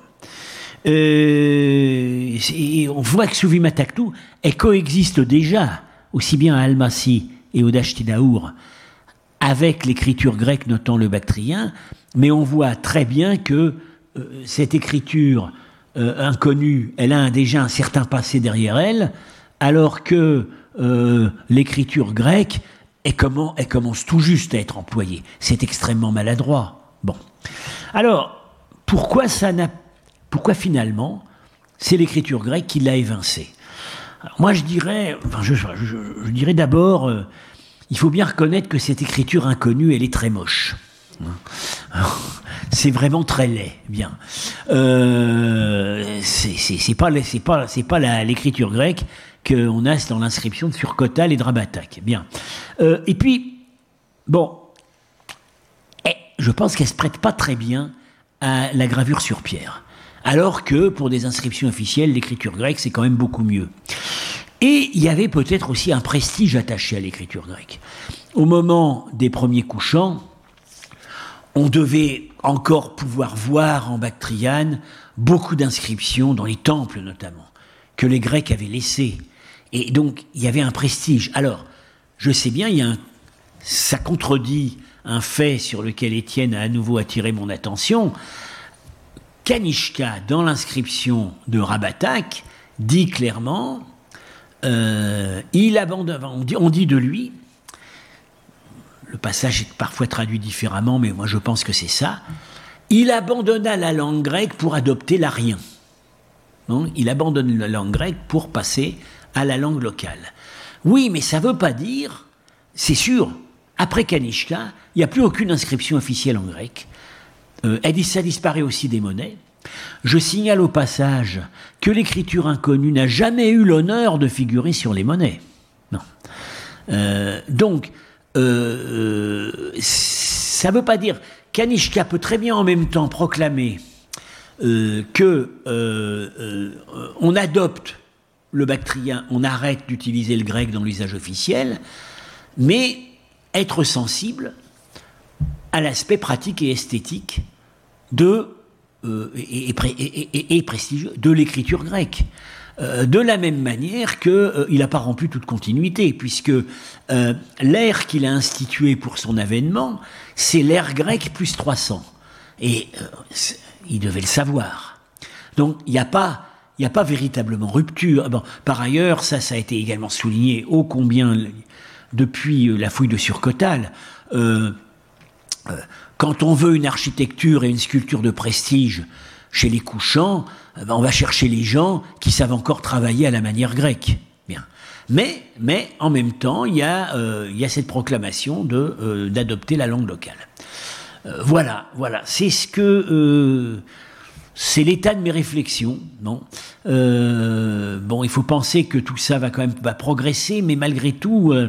Euh, on voit que sous Vimataktu, elle coexiste déjà, aussi bien à Almasy et au Dashtinaour, avec l'écriture grecque, notant le bactrien, mais on voit très bien que euh, cette écriture euh, inconnue, elle a déjà un certain passé derrière elle, alors que euh, l'écriture grecque, elle, comment, elle commence tout juste à être employée. C'est extrêmement maladroit. Bon. Alors, pourquoi ça n'a, pourquoi finalement, c'est l'écriture grecque qui l'a évincée? Alors moi, je dirais, enfin, je, je, je, je dirais d'abord, euh, il faut bien reconnaître que cette écriture inconnue, elle est très moche. Alors, c'est vraiment très laid, bien. Euh, c'est, c'est, c'est pas, c'est pas, c'est pas la, l'écriture grecque qu'on a dans l'inscription de Surkotal et de Rabatak. Bien. Euh, et puis, bon, eh, je pense qu'elle se prête pas très bien à la gravure sur pierre. Alors que pour des inscriptions officielles, l'écriture grecque, c'est quand même beaucoup mieux. Et il y avait peut-être aussi un prestige attaché à l'écriture grecque. Au moment des premiers couchants, on devait encore pouvoir voir en Bactriane beaucoup d'inscriptions, dans les temples notamment, que les Grecs avaient laissées. Et donc, il y avait un prestige. Alors, je sais bien, il y a un, ça contredit un fait sur lequel Étienne a à nouveau attiré mon attention. Kanishka, dans l'inscription de Rabatak, dit clairement, euh, il abandonne, on dit, on dit de lui, le passage est parfois traduit différemment, mais moi je pense que c'est ça, il abandonna la langue grecque pour adopter l'arien. Non, il abandonne la langue grecque pour passer à la langue locale. Oui, mais ça ne veut pas dire, c'est sûr, après Kanishka, il n'y a plus aucune inscription officielle en grec. Euh, ça disparaît aussi des monnaies. Je signale au passage que l'écriture inconnue n'a jamais eu l'honneur de figurer sur les monnaies. Non. Euh, donc, euh, ça ne veut pas dire... Kanishka peut très bien en même temps proclamer euh, que euh, euh, on adopte le bactrien, on arrête d'utiliser le grec dans l'usage officiel, mais être sensible à l'aspect pratique et esthétique de, euh, et, et, et, et, et prestigieux de l'écriture grecque. Euh, de la même manière qu'il euh, n'a pas rompu toute continuité, puisque euh, l'ère qu'il a instituée pour son avènement, c'est l'ère grecque plus trois cents. Et euh, il devait le savoir. Donc il n'y a pas... Il n'y a pas véritablement rupture. Bon, par ailleurs, ça, ça a été également souligné ô combien depuis la fouille de Surkotal. Euh, euh, quand on veut une architecture et une sculpture de prestige chez les couchants, euh, on va chercher les gens qui savent encore travailler à la manière grecque. Bien. Mais, mais en même temps, il y a, euh, il y a cette proclamation de, euh, d'adopter la langue locale. Euh, voilà, voilà. C'est ce que... Euh, C'est l'état de mes réflexions, non euh, Bon, il faut penser que tout ça va quand même va progresser, mais malgré tout, euh,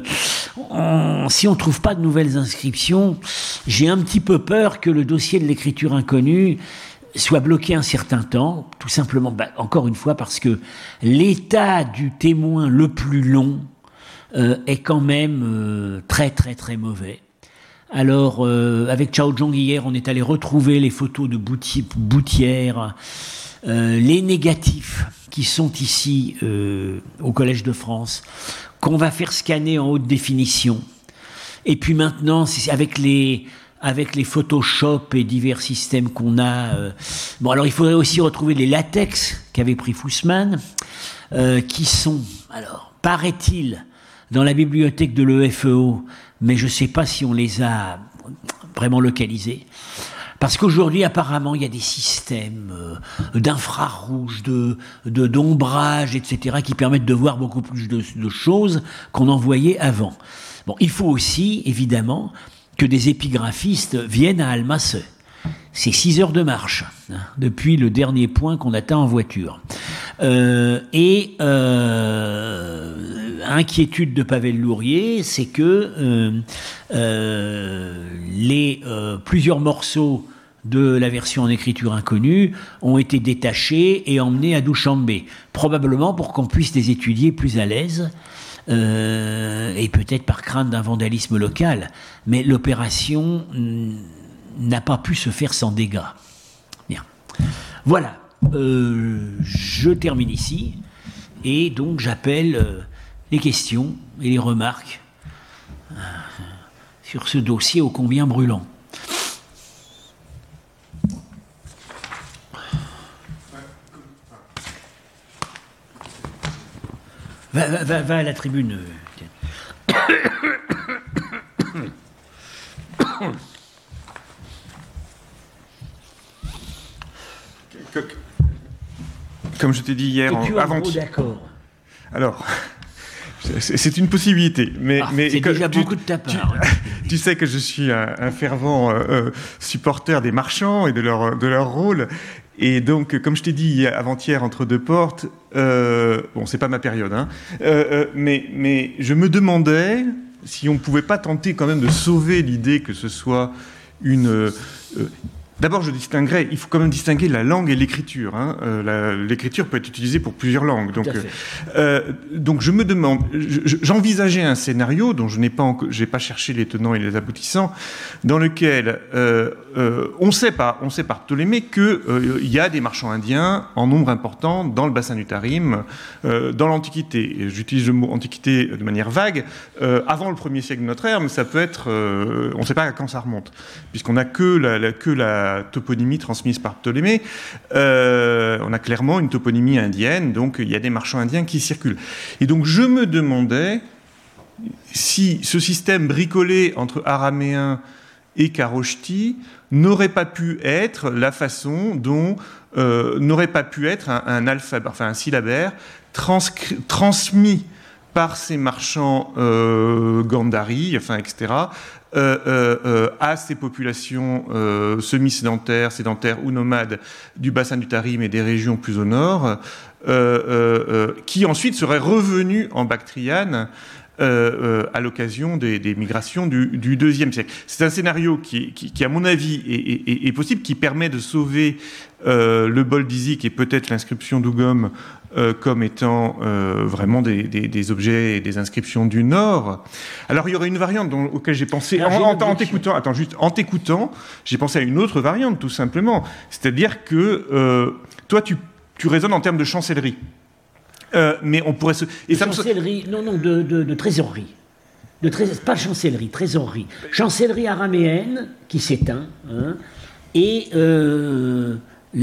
on, si on ne trouve pas de nouvelles inscriptions, j'ai un petit peu peur que le dossier de l'écriture inconnue soit bloqué un certain temps, tout simplement, bah, encore une fois, parce que l'état du témoin le plus long euh, est quand même euh, très très très mauvais. Alors, euh, avec Chao Zhong hier, on est allé retrouver les photos de Boutier, Boutière, euh, les négatifs qui sont ici euh, au Collège de France, qu'on va faire scanner en haute définition. Et puis maintenant, c'est avec les, avec les Photoshop et divers systèmes qu'on a. Euh, bon, alors il faudrait aussi retrouver les latex qu'avait pris Fussman, euh, qui sont, alors, paraît-il, dans la bibliothèque de l'E F E O, mais je ne sais pas si on les a vraiment localisés. Parce qu'aujourd'hui, apparemment, il y a des systèmes euh, d'infrarouge, de, de, d'ombrage, et cetera, qui permettent de voir beaucoup plus de, de choses qu'on en voyait avant. Bon, il faut aussi, évidemment, que des épigraphistes viennent à Almasse. C'est six heures de marche, hein, depuis le dernier point qu'on atteint en voiture. Euh, et euh, inquiétude de Pavel-Lourier, c'est que euh, euh, les euh, plusieurs morceaux de la version en écriture inconnue ont été détachés et emmenés à Douchambé, probablement pour qu'on puisse les étudier plus à l'aise. Euh, et peut-être par crainte d'un vandalisme local, mais l'opération mm, n'a pas pu se faire sans dégâts. Bien. Voilà, euh, je termine ici, et donc j'appelle euh, les questions et les remarques euh, sur ce dossier ô combien brûlant. Va, va, va, va à la tribune. Comme je t'ai dit hier, Es-tu avant. gros d'accord? Alors, c'est une possibilité, mais, ah, mais c'est déjà tu, beaucoup de ta part. Tu, tu sais que je suis un, un fervent euh, supporter des marchands et de leur de leur rôle. Et donc, comme je t'ai dit avant-hier entre deux portes, euh, bon, c'est pas ma période, hein, euh, euh, mais, mais je me demandais si on pouvait pas tenter quand même de sauver l'idée que ce soit une... Euh, D'abord, je distinguerais, il faut quand même distinguer la langue et l'écriture. Hein. Euh, l'écriture peut être utilisée pour plusieurs langues. Donc, euh, donc je me demande, je, j'envisageais un scénario dont je n'ai pas, encore, j'ai pas cherché les tenants et les aboutissants, dans lequel euh, euh, on sait pas, on sait par Ptolémée qu'il euh, y a des marchands indiens en nombre important dans le bassin du Tarim, euh, dans l'Antiquité. Et j'utilise le mot Antiquité de manière vague. Euh, avant le premier siècle de notre ère, mais ça peut être, euh, on ne sait pas à quand ça remonte, puisqu'on n'a que la, la, que la toponymie transmise par Ptolémée. Euh, on a clairement une toponymie indienne, donc il y a des marchands indiens qui circulent. Et donc je me demandais si ce système bricolé entre araméen et kharoshti n'aurait pas pu être la façon dont euh, n'aurait pas pu être un, un alphabet, enfin un syllabaire transcri- transmis par ces marchands euh, Gandhari, enfin, et cetera, euh, euh, euh, à ces populations euh, semi-sédentaires, sédentaires ou nomades du bassin du Tarim et des régions plus au nord, euh, euh, euh, qui ensuite seraient revenus en Bactriane Euh, euh, à l'occasion des, des migrations du, du deuxième siècle. C'est un scénario qui, qui, qui à mon avis, est, est, est possible, qui permet de sauver euh, le bol d'Isic et peut-être l'inscription d'Ougom euh, comme étant euh, vraiment des, des, des objets et des inscriptions du Nord. Alors, il y aurait une variante dont, auquel j'ai pensé, en, en, en t'écoutant, attends, juste, en t'écoutant, j'ai pensé à une autre variante, tout simplement. C'est-à-dire que euh, toi, tu, tu raisonnes en termes de chancellerie. Euh, mais on pourrait se... Et ça chancellerie, me... non, non, de, de, de trésorerie. De trés... Pas chancellerie, trésorerie. Chancellerie araméenne qui s'éteint. Hein, et euh,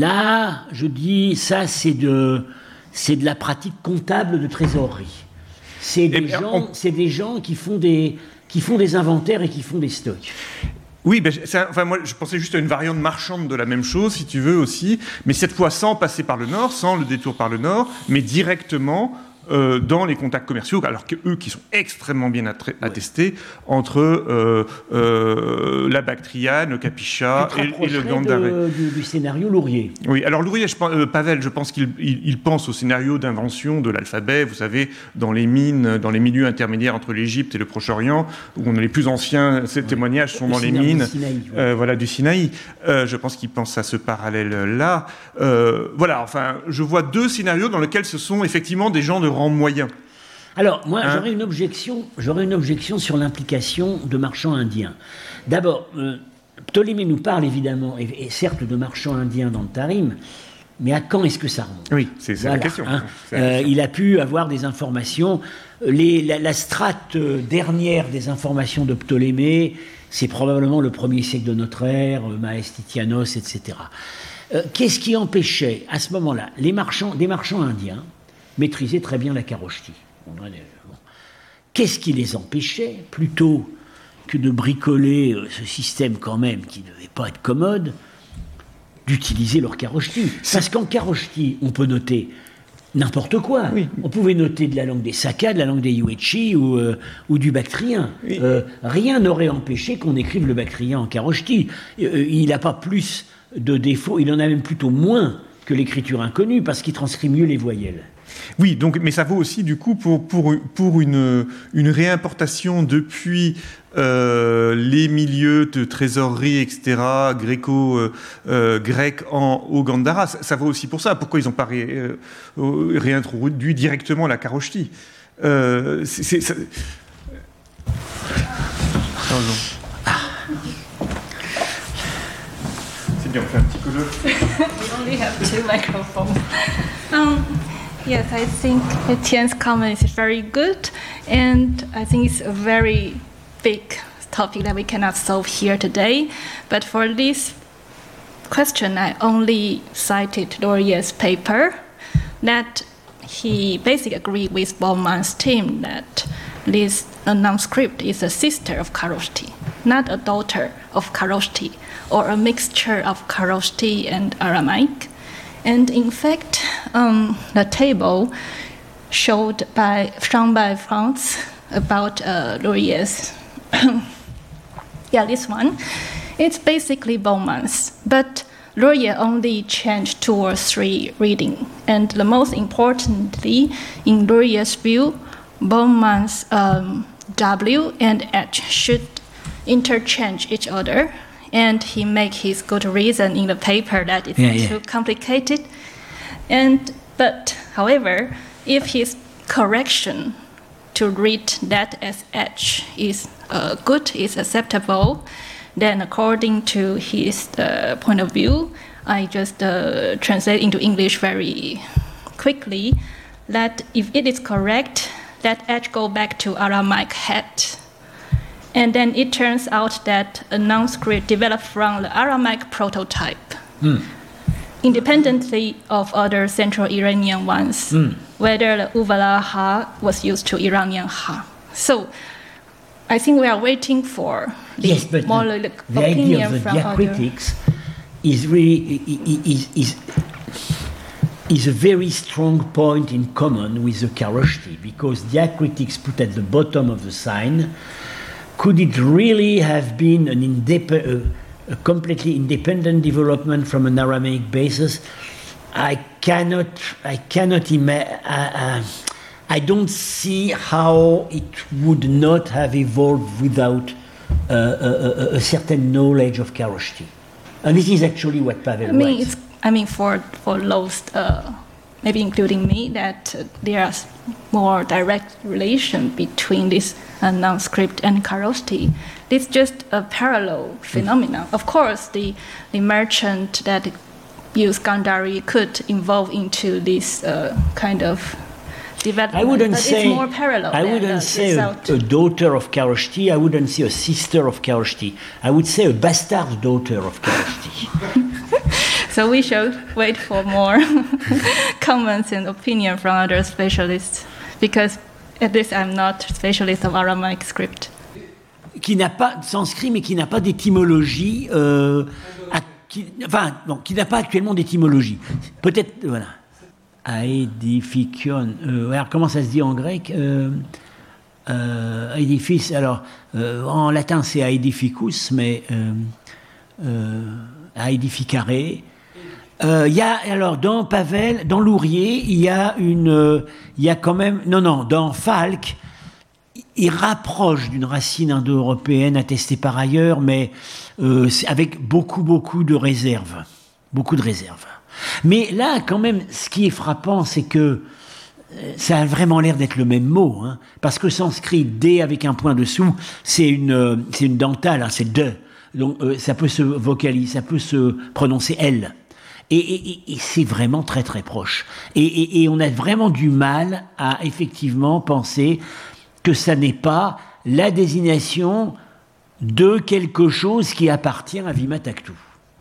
là, je dis, ça, c'est de, c'est de la pratique comptable de trésorerie. C'est des, gens, on... c'est des gens qui font des, qui font des inventaires et qui font des stocks. Oui, ben, un, enfin, moi, je pensais juste à une variante marchande de la même chose, si tu veux, aussi, mais cette fois sans passer par le Nord, sans le détour par le Nord, mais directement euh, dans les contacts commerciaux, alors qu'eux qui sont extrêmement bien attra- attestés, entre euh, euh, la Bactriane, le Capichat et, et le Gandhari. Du, du scénario Lourier. Oui, alors Lourier, je pense, euh, Pavel, je pense qu'il il, il pense au scénario d'invention de l'alphabet, vous savez, dans les mines, dans les milieux intermédiaires entre l'Égypte et le Proche-Orient, où on a les plus anciens, ces ouais. témoignages sont le dans les mines Sinaï, ouais. euh, voilà, du Sinaï. Euh, je pense qu'il pense à ce parallèle-là. Euh, voilà, enfin, je vois deux scénarios dans lesquels ce sont effectivement des gens de rang moyen. Alors, moi, hein? j'aurais une objection, j'aurais une objection sur l'implication de marchands indiens. D'abord, euh, Ptolémée nous parle évidemment, et, et certes, de marchands indiens dans le Tarim, mais à quand est-ce que ça remonte? Oui, c'est, c'est, voilà, la question. Hein. c'est la euh, question. Il a pu avoir des informations. Les, la, la strate dernière des informations de Ptolémée, c'est probablement le premier siècle de notre ère, Maestitianos, et cetera. Euh, qu'est-ce qui empêchait, à ce moment-là, les marchands, des marchands indiens maîtrisaient très bien la kharoshti. Bon. Qu'est-ce qui les empêchait, plutôt que de bricoler euh, ce système quand même, qui ne devait pas être commode, d'utiliser leur kharoshti? Parce qu'en kharoshti, on peut noter n'importe quoi. Oui. On pouvait noter de la langue des Sakas, de la langue des Yuezhi ou, euh, ou du bactrien. Oui. Euh, rien n'aurait empêché qu'on écrive le bactrien en kharoshthi. Euh, il n'a pas plus de défauts, il en a même plutôt moins que l'écriture inconnue, parce qu'il transcrit mieux les voyelles. Oui, donc, mais ça vaut aussi du coup pour, pour, pour une, une réimportation depuis euh, les milieux de trésorerie, et cetera, gréco-grec euh, euh, au Gandhara. Ça, ça vaut aussi pour ça. Pourquoi ils n'ont pas ré, euh, réintroduit directement la kharoshthi euh, c'est, c'est, ça... Pardon. Ah. C'est bien, on fait un petit colloque. We only have two microphones. Um, Yes, I think Etienne's comment is very good, and I think it's a very big topic that we cannot solve here today. But for this question, I only cited Laurier's paper that he basically agreed with Bauman's team that this unknown script is a sister of Kharoshthi, not a daughter of Kharoshthi, or a mixture of Kharoshthi and Aramaic. And in fact, um, the table showed by shown by Franz about uh, Laurier's, yeah, this one, it's basically Bauman's, but Laurier only changed two or three reading. And the most importantly, in Laurier's view, Bauman's um, W and H should interchange each other. And he make his good reason in the paper that it's yeah, yeah. too complicated. And but however, if his correction to read that as H is uh, good, is acceptable, then according to his uh, point of view, I just uh, translate into English very quickly that if it is correct, that H go back to Aramaic het. And then it turns out that a noun script developed from the Aramaic prototype, mm. independently of other Central Iranian ones, mm. whether the Uvala Ha was used to Iranian Ha. So I think we are waiting for the yes, but more the, like the opinion idea of the from diacritics is really is, is, is a very strong point in common with the Kharoshthi, because diacritics put at the bottom of the sign. Could it really have been an indep- uh, a completely independent development from an Aramaic basis? I cannot, I cannot imagine. Uh, uh, I don't see how it would not have evolved without uh, a, a, a certain knowledge of Kharoshthi. And this is actually what Pavel I mean, writes. It's, I mean, for for those, uh, maybe including me, that uh, there are more direct relation between this uh, noun script and Kharoshthi. It's just a parallel phenomenon. Of course, the the merchant that used Gandhari could evolve into this uh, kind of development. I wouldn't but say. It's more parallel. I wouldn't than, uh, say a, a daughter of Kharoshthi. I wouldn't say a sister of Kharoshthi. I would say a bastard daughter of Kharoshthi. So we shall wait for more comments and opinion from other specialists, because at least I'm not specialist of Aramaic script. Qui n'a pas de sanskrit, mais qui n'a pas d'étymologie, euh, à, qui, enfin, bon, qui n'a pas actuellement d'étymologie. Peut-être, voilà. Aedificion. Euh, alors, comment ça se dit en grec euh, euh, Aedifice. Alors, euh, en latin, c'est aedificus, mais euh, euh, aedificare. Il euh, y a, alors, dans Pavel, dans Laurier, il y a une. Il euh, y a quand même. Non, non, dans Falk, il rapproche d'une racine indo-européenne attestée par ailleurs, mais euh, avec beaucoup, beaucoup de réserves. Beaucoup de réserves. Mais là, quand même, ce qui est frappant, c'est que ça a vraiment l'air d'être le même mot, hein, parce que sanskrit, D avec un point dessous, c'est une, c'est une dentale, hein, c'est de. Donc euh, ça peut se vocaliser, ça peut se prononcer L. Et, et, et c'est vraiment très très proche. Et, et, et on a vraiment du mal à effectivement penser que ça n'est pas la désignation de quelque chose qui appartient à Vimataktu.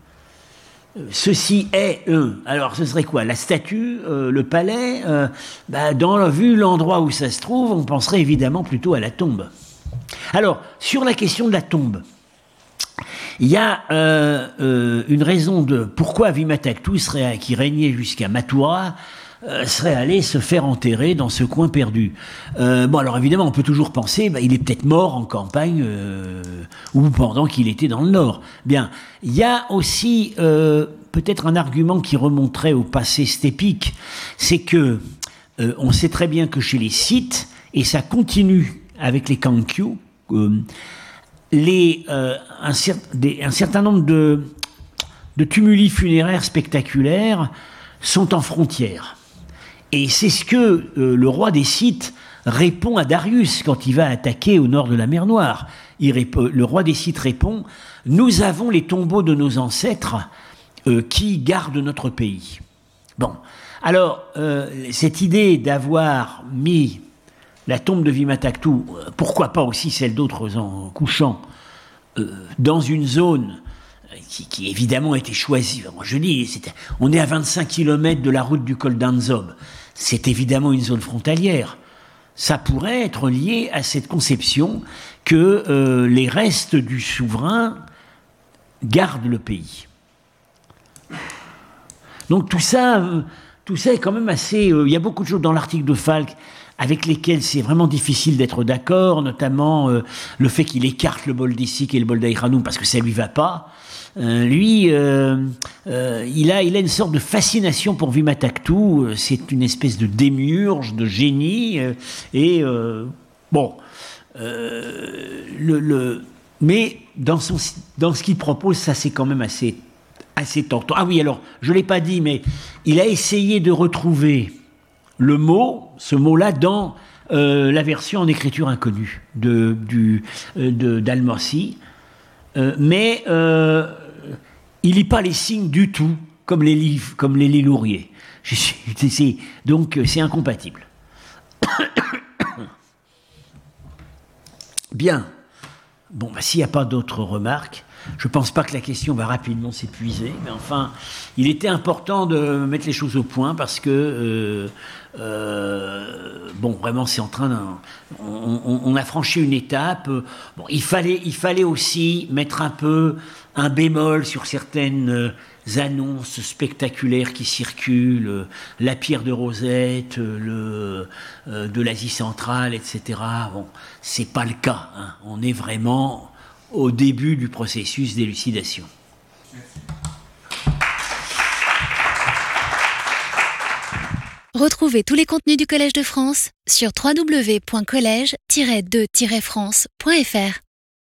Ceci est eux. Alors, ce serait quoi? La statue, euh, le palais euh, bah, dans, vu l'endroit où ça se trouve, on penserait évidemment plutôt à la tombe. Alors, sur la question de la tombe, il y a euh, euh, une raison de pourquoi Vimataktu serait qui régnait jusqu'à Mathura euh, serait allé se faire enterrer dans ce coin perdu. Euh, bon, alors évidemment, on peut toujours penser, bah, il est peut-être mort en campagne euh, ou pendant qu'il était dans le Nord. Bien, il y a aussi euh, peut-être un argument qui remonterait au passé stépique, c'est que euh, on sait très bien que chez les Scythes, et ça continue avec les Kankyus, euh, les, euh, un, cer- des, un certain nombre de, de tumuli funéraires spectaculaires sont en frontière. Et c'est ce que euh, le roi des Scythes répond à Darius quand il va attaquer au nord de la mer Noire. Il répond, le roi des Scythes répond « Nous avons les tombeaux de nos ancêtres euh, qui gardent notre pays. » Bon, alors, euh, cette idée d'avoir mis la tombe de Vimataktu, pourquoi pas aussi celle d'autres en couchant, euh, dans une zone qui, qui évidemment a été choisie. Moi, je dis, c'était, on est à vingt-cinq kilomètres de la route du col d'Anzob. C'est évidemment une zone frontalière. Ça pourrait être lié à cette conception que euh, les restes du souverain gardent le pays. Donc tout ça, euh, tout ça est quand même assez... Euh, il y a beaucoup de choses dans l'article de Falk avec lesquelles c'est vraiment difficile d'être d'accord, notamment euh, le fait qu'il écarte le Boldisik et le Boldaïranoum parce que ça lui va pas. Euh, lui, euh, euh, il, a, il a une sorte de fascination pour Vimataktu, c'est une espèce de démiurge, de génie, euh, et euh, bon, euh, le, le, mais dans, son, dans ce qu'il propose, ça c'est quand même assez, assez tentant. Ah oui, alors, je ne l'ai pas dit, mais il a essayé de retrouver le mot, ce mot-là, dans euh, la version en écriture inconnue de, du, euh, de, d'Al-Morsi, euh, mais... Euh, il lit pas les signes du tout, comme les livres, comme les Lélouriers. Donc c'est incompatible. Bien. Bon, bah, s'il n'y a pas d'autres remarques, je ne pense pas que la question va rapidement s'épuiser, mais enfin, il était important de mettre les choses au point parce que, euh, euh, bon, vraiment, c'est en train d'un... On, on, on a franchi une étape. Bon, il fallait, il fallait aussi mettre un peu un bémol sur certaines annonces spectaculaires qui circulent, la pierre de Rosette, le, euh, de l'Asie centrale, et cetera. Bon, c'est pas le cas, hein. On est vraiment au début du processus d'élucidation. Retrouvez tous les contenus du Collège de France sur w w w point collège tiret de tiret france point f r.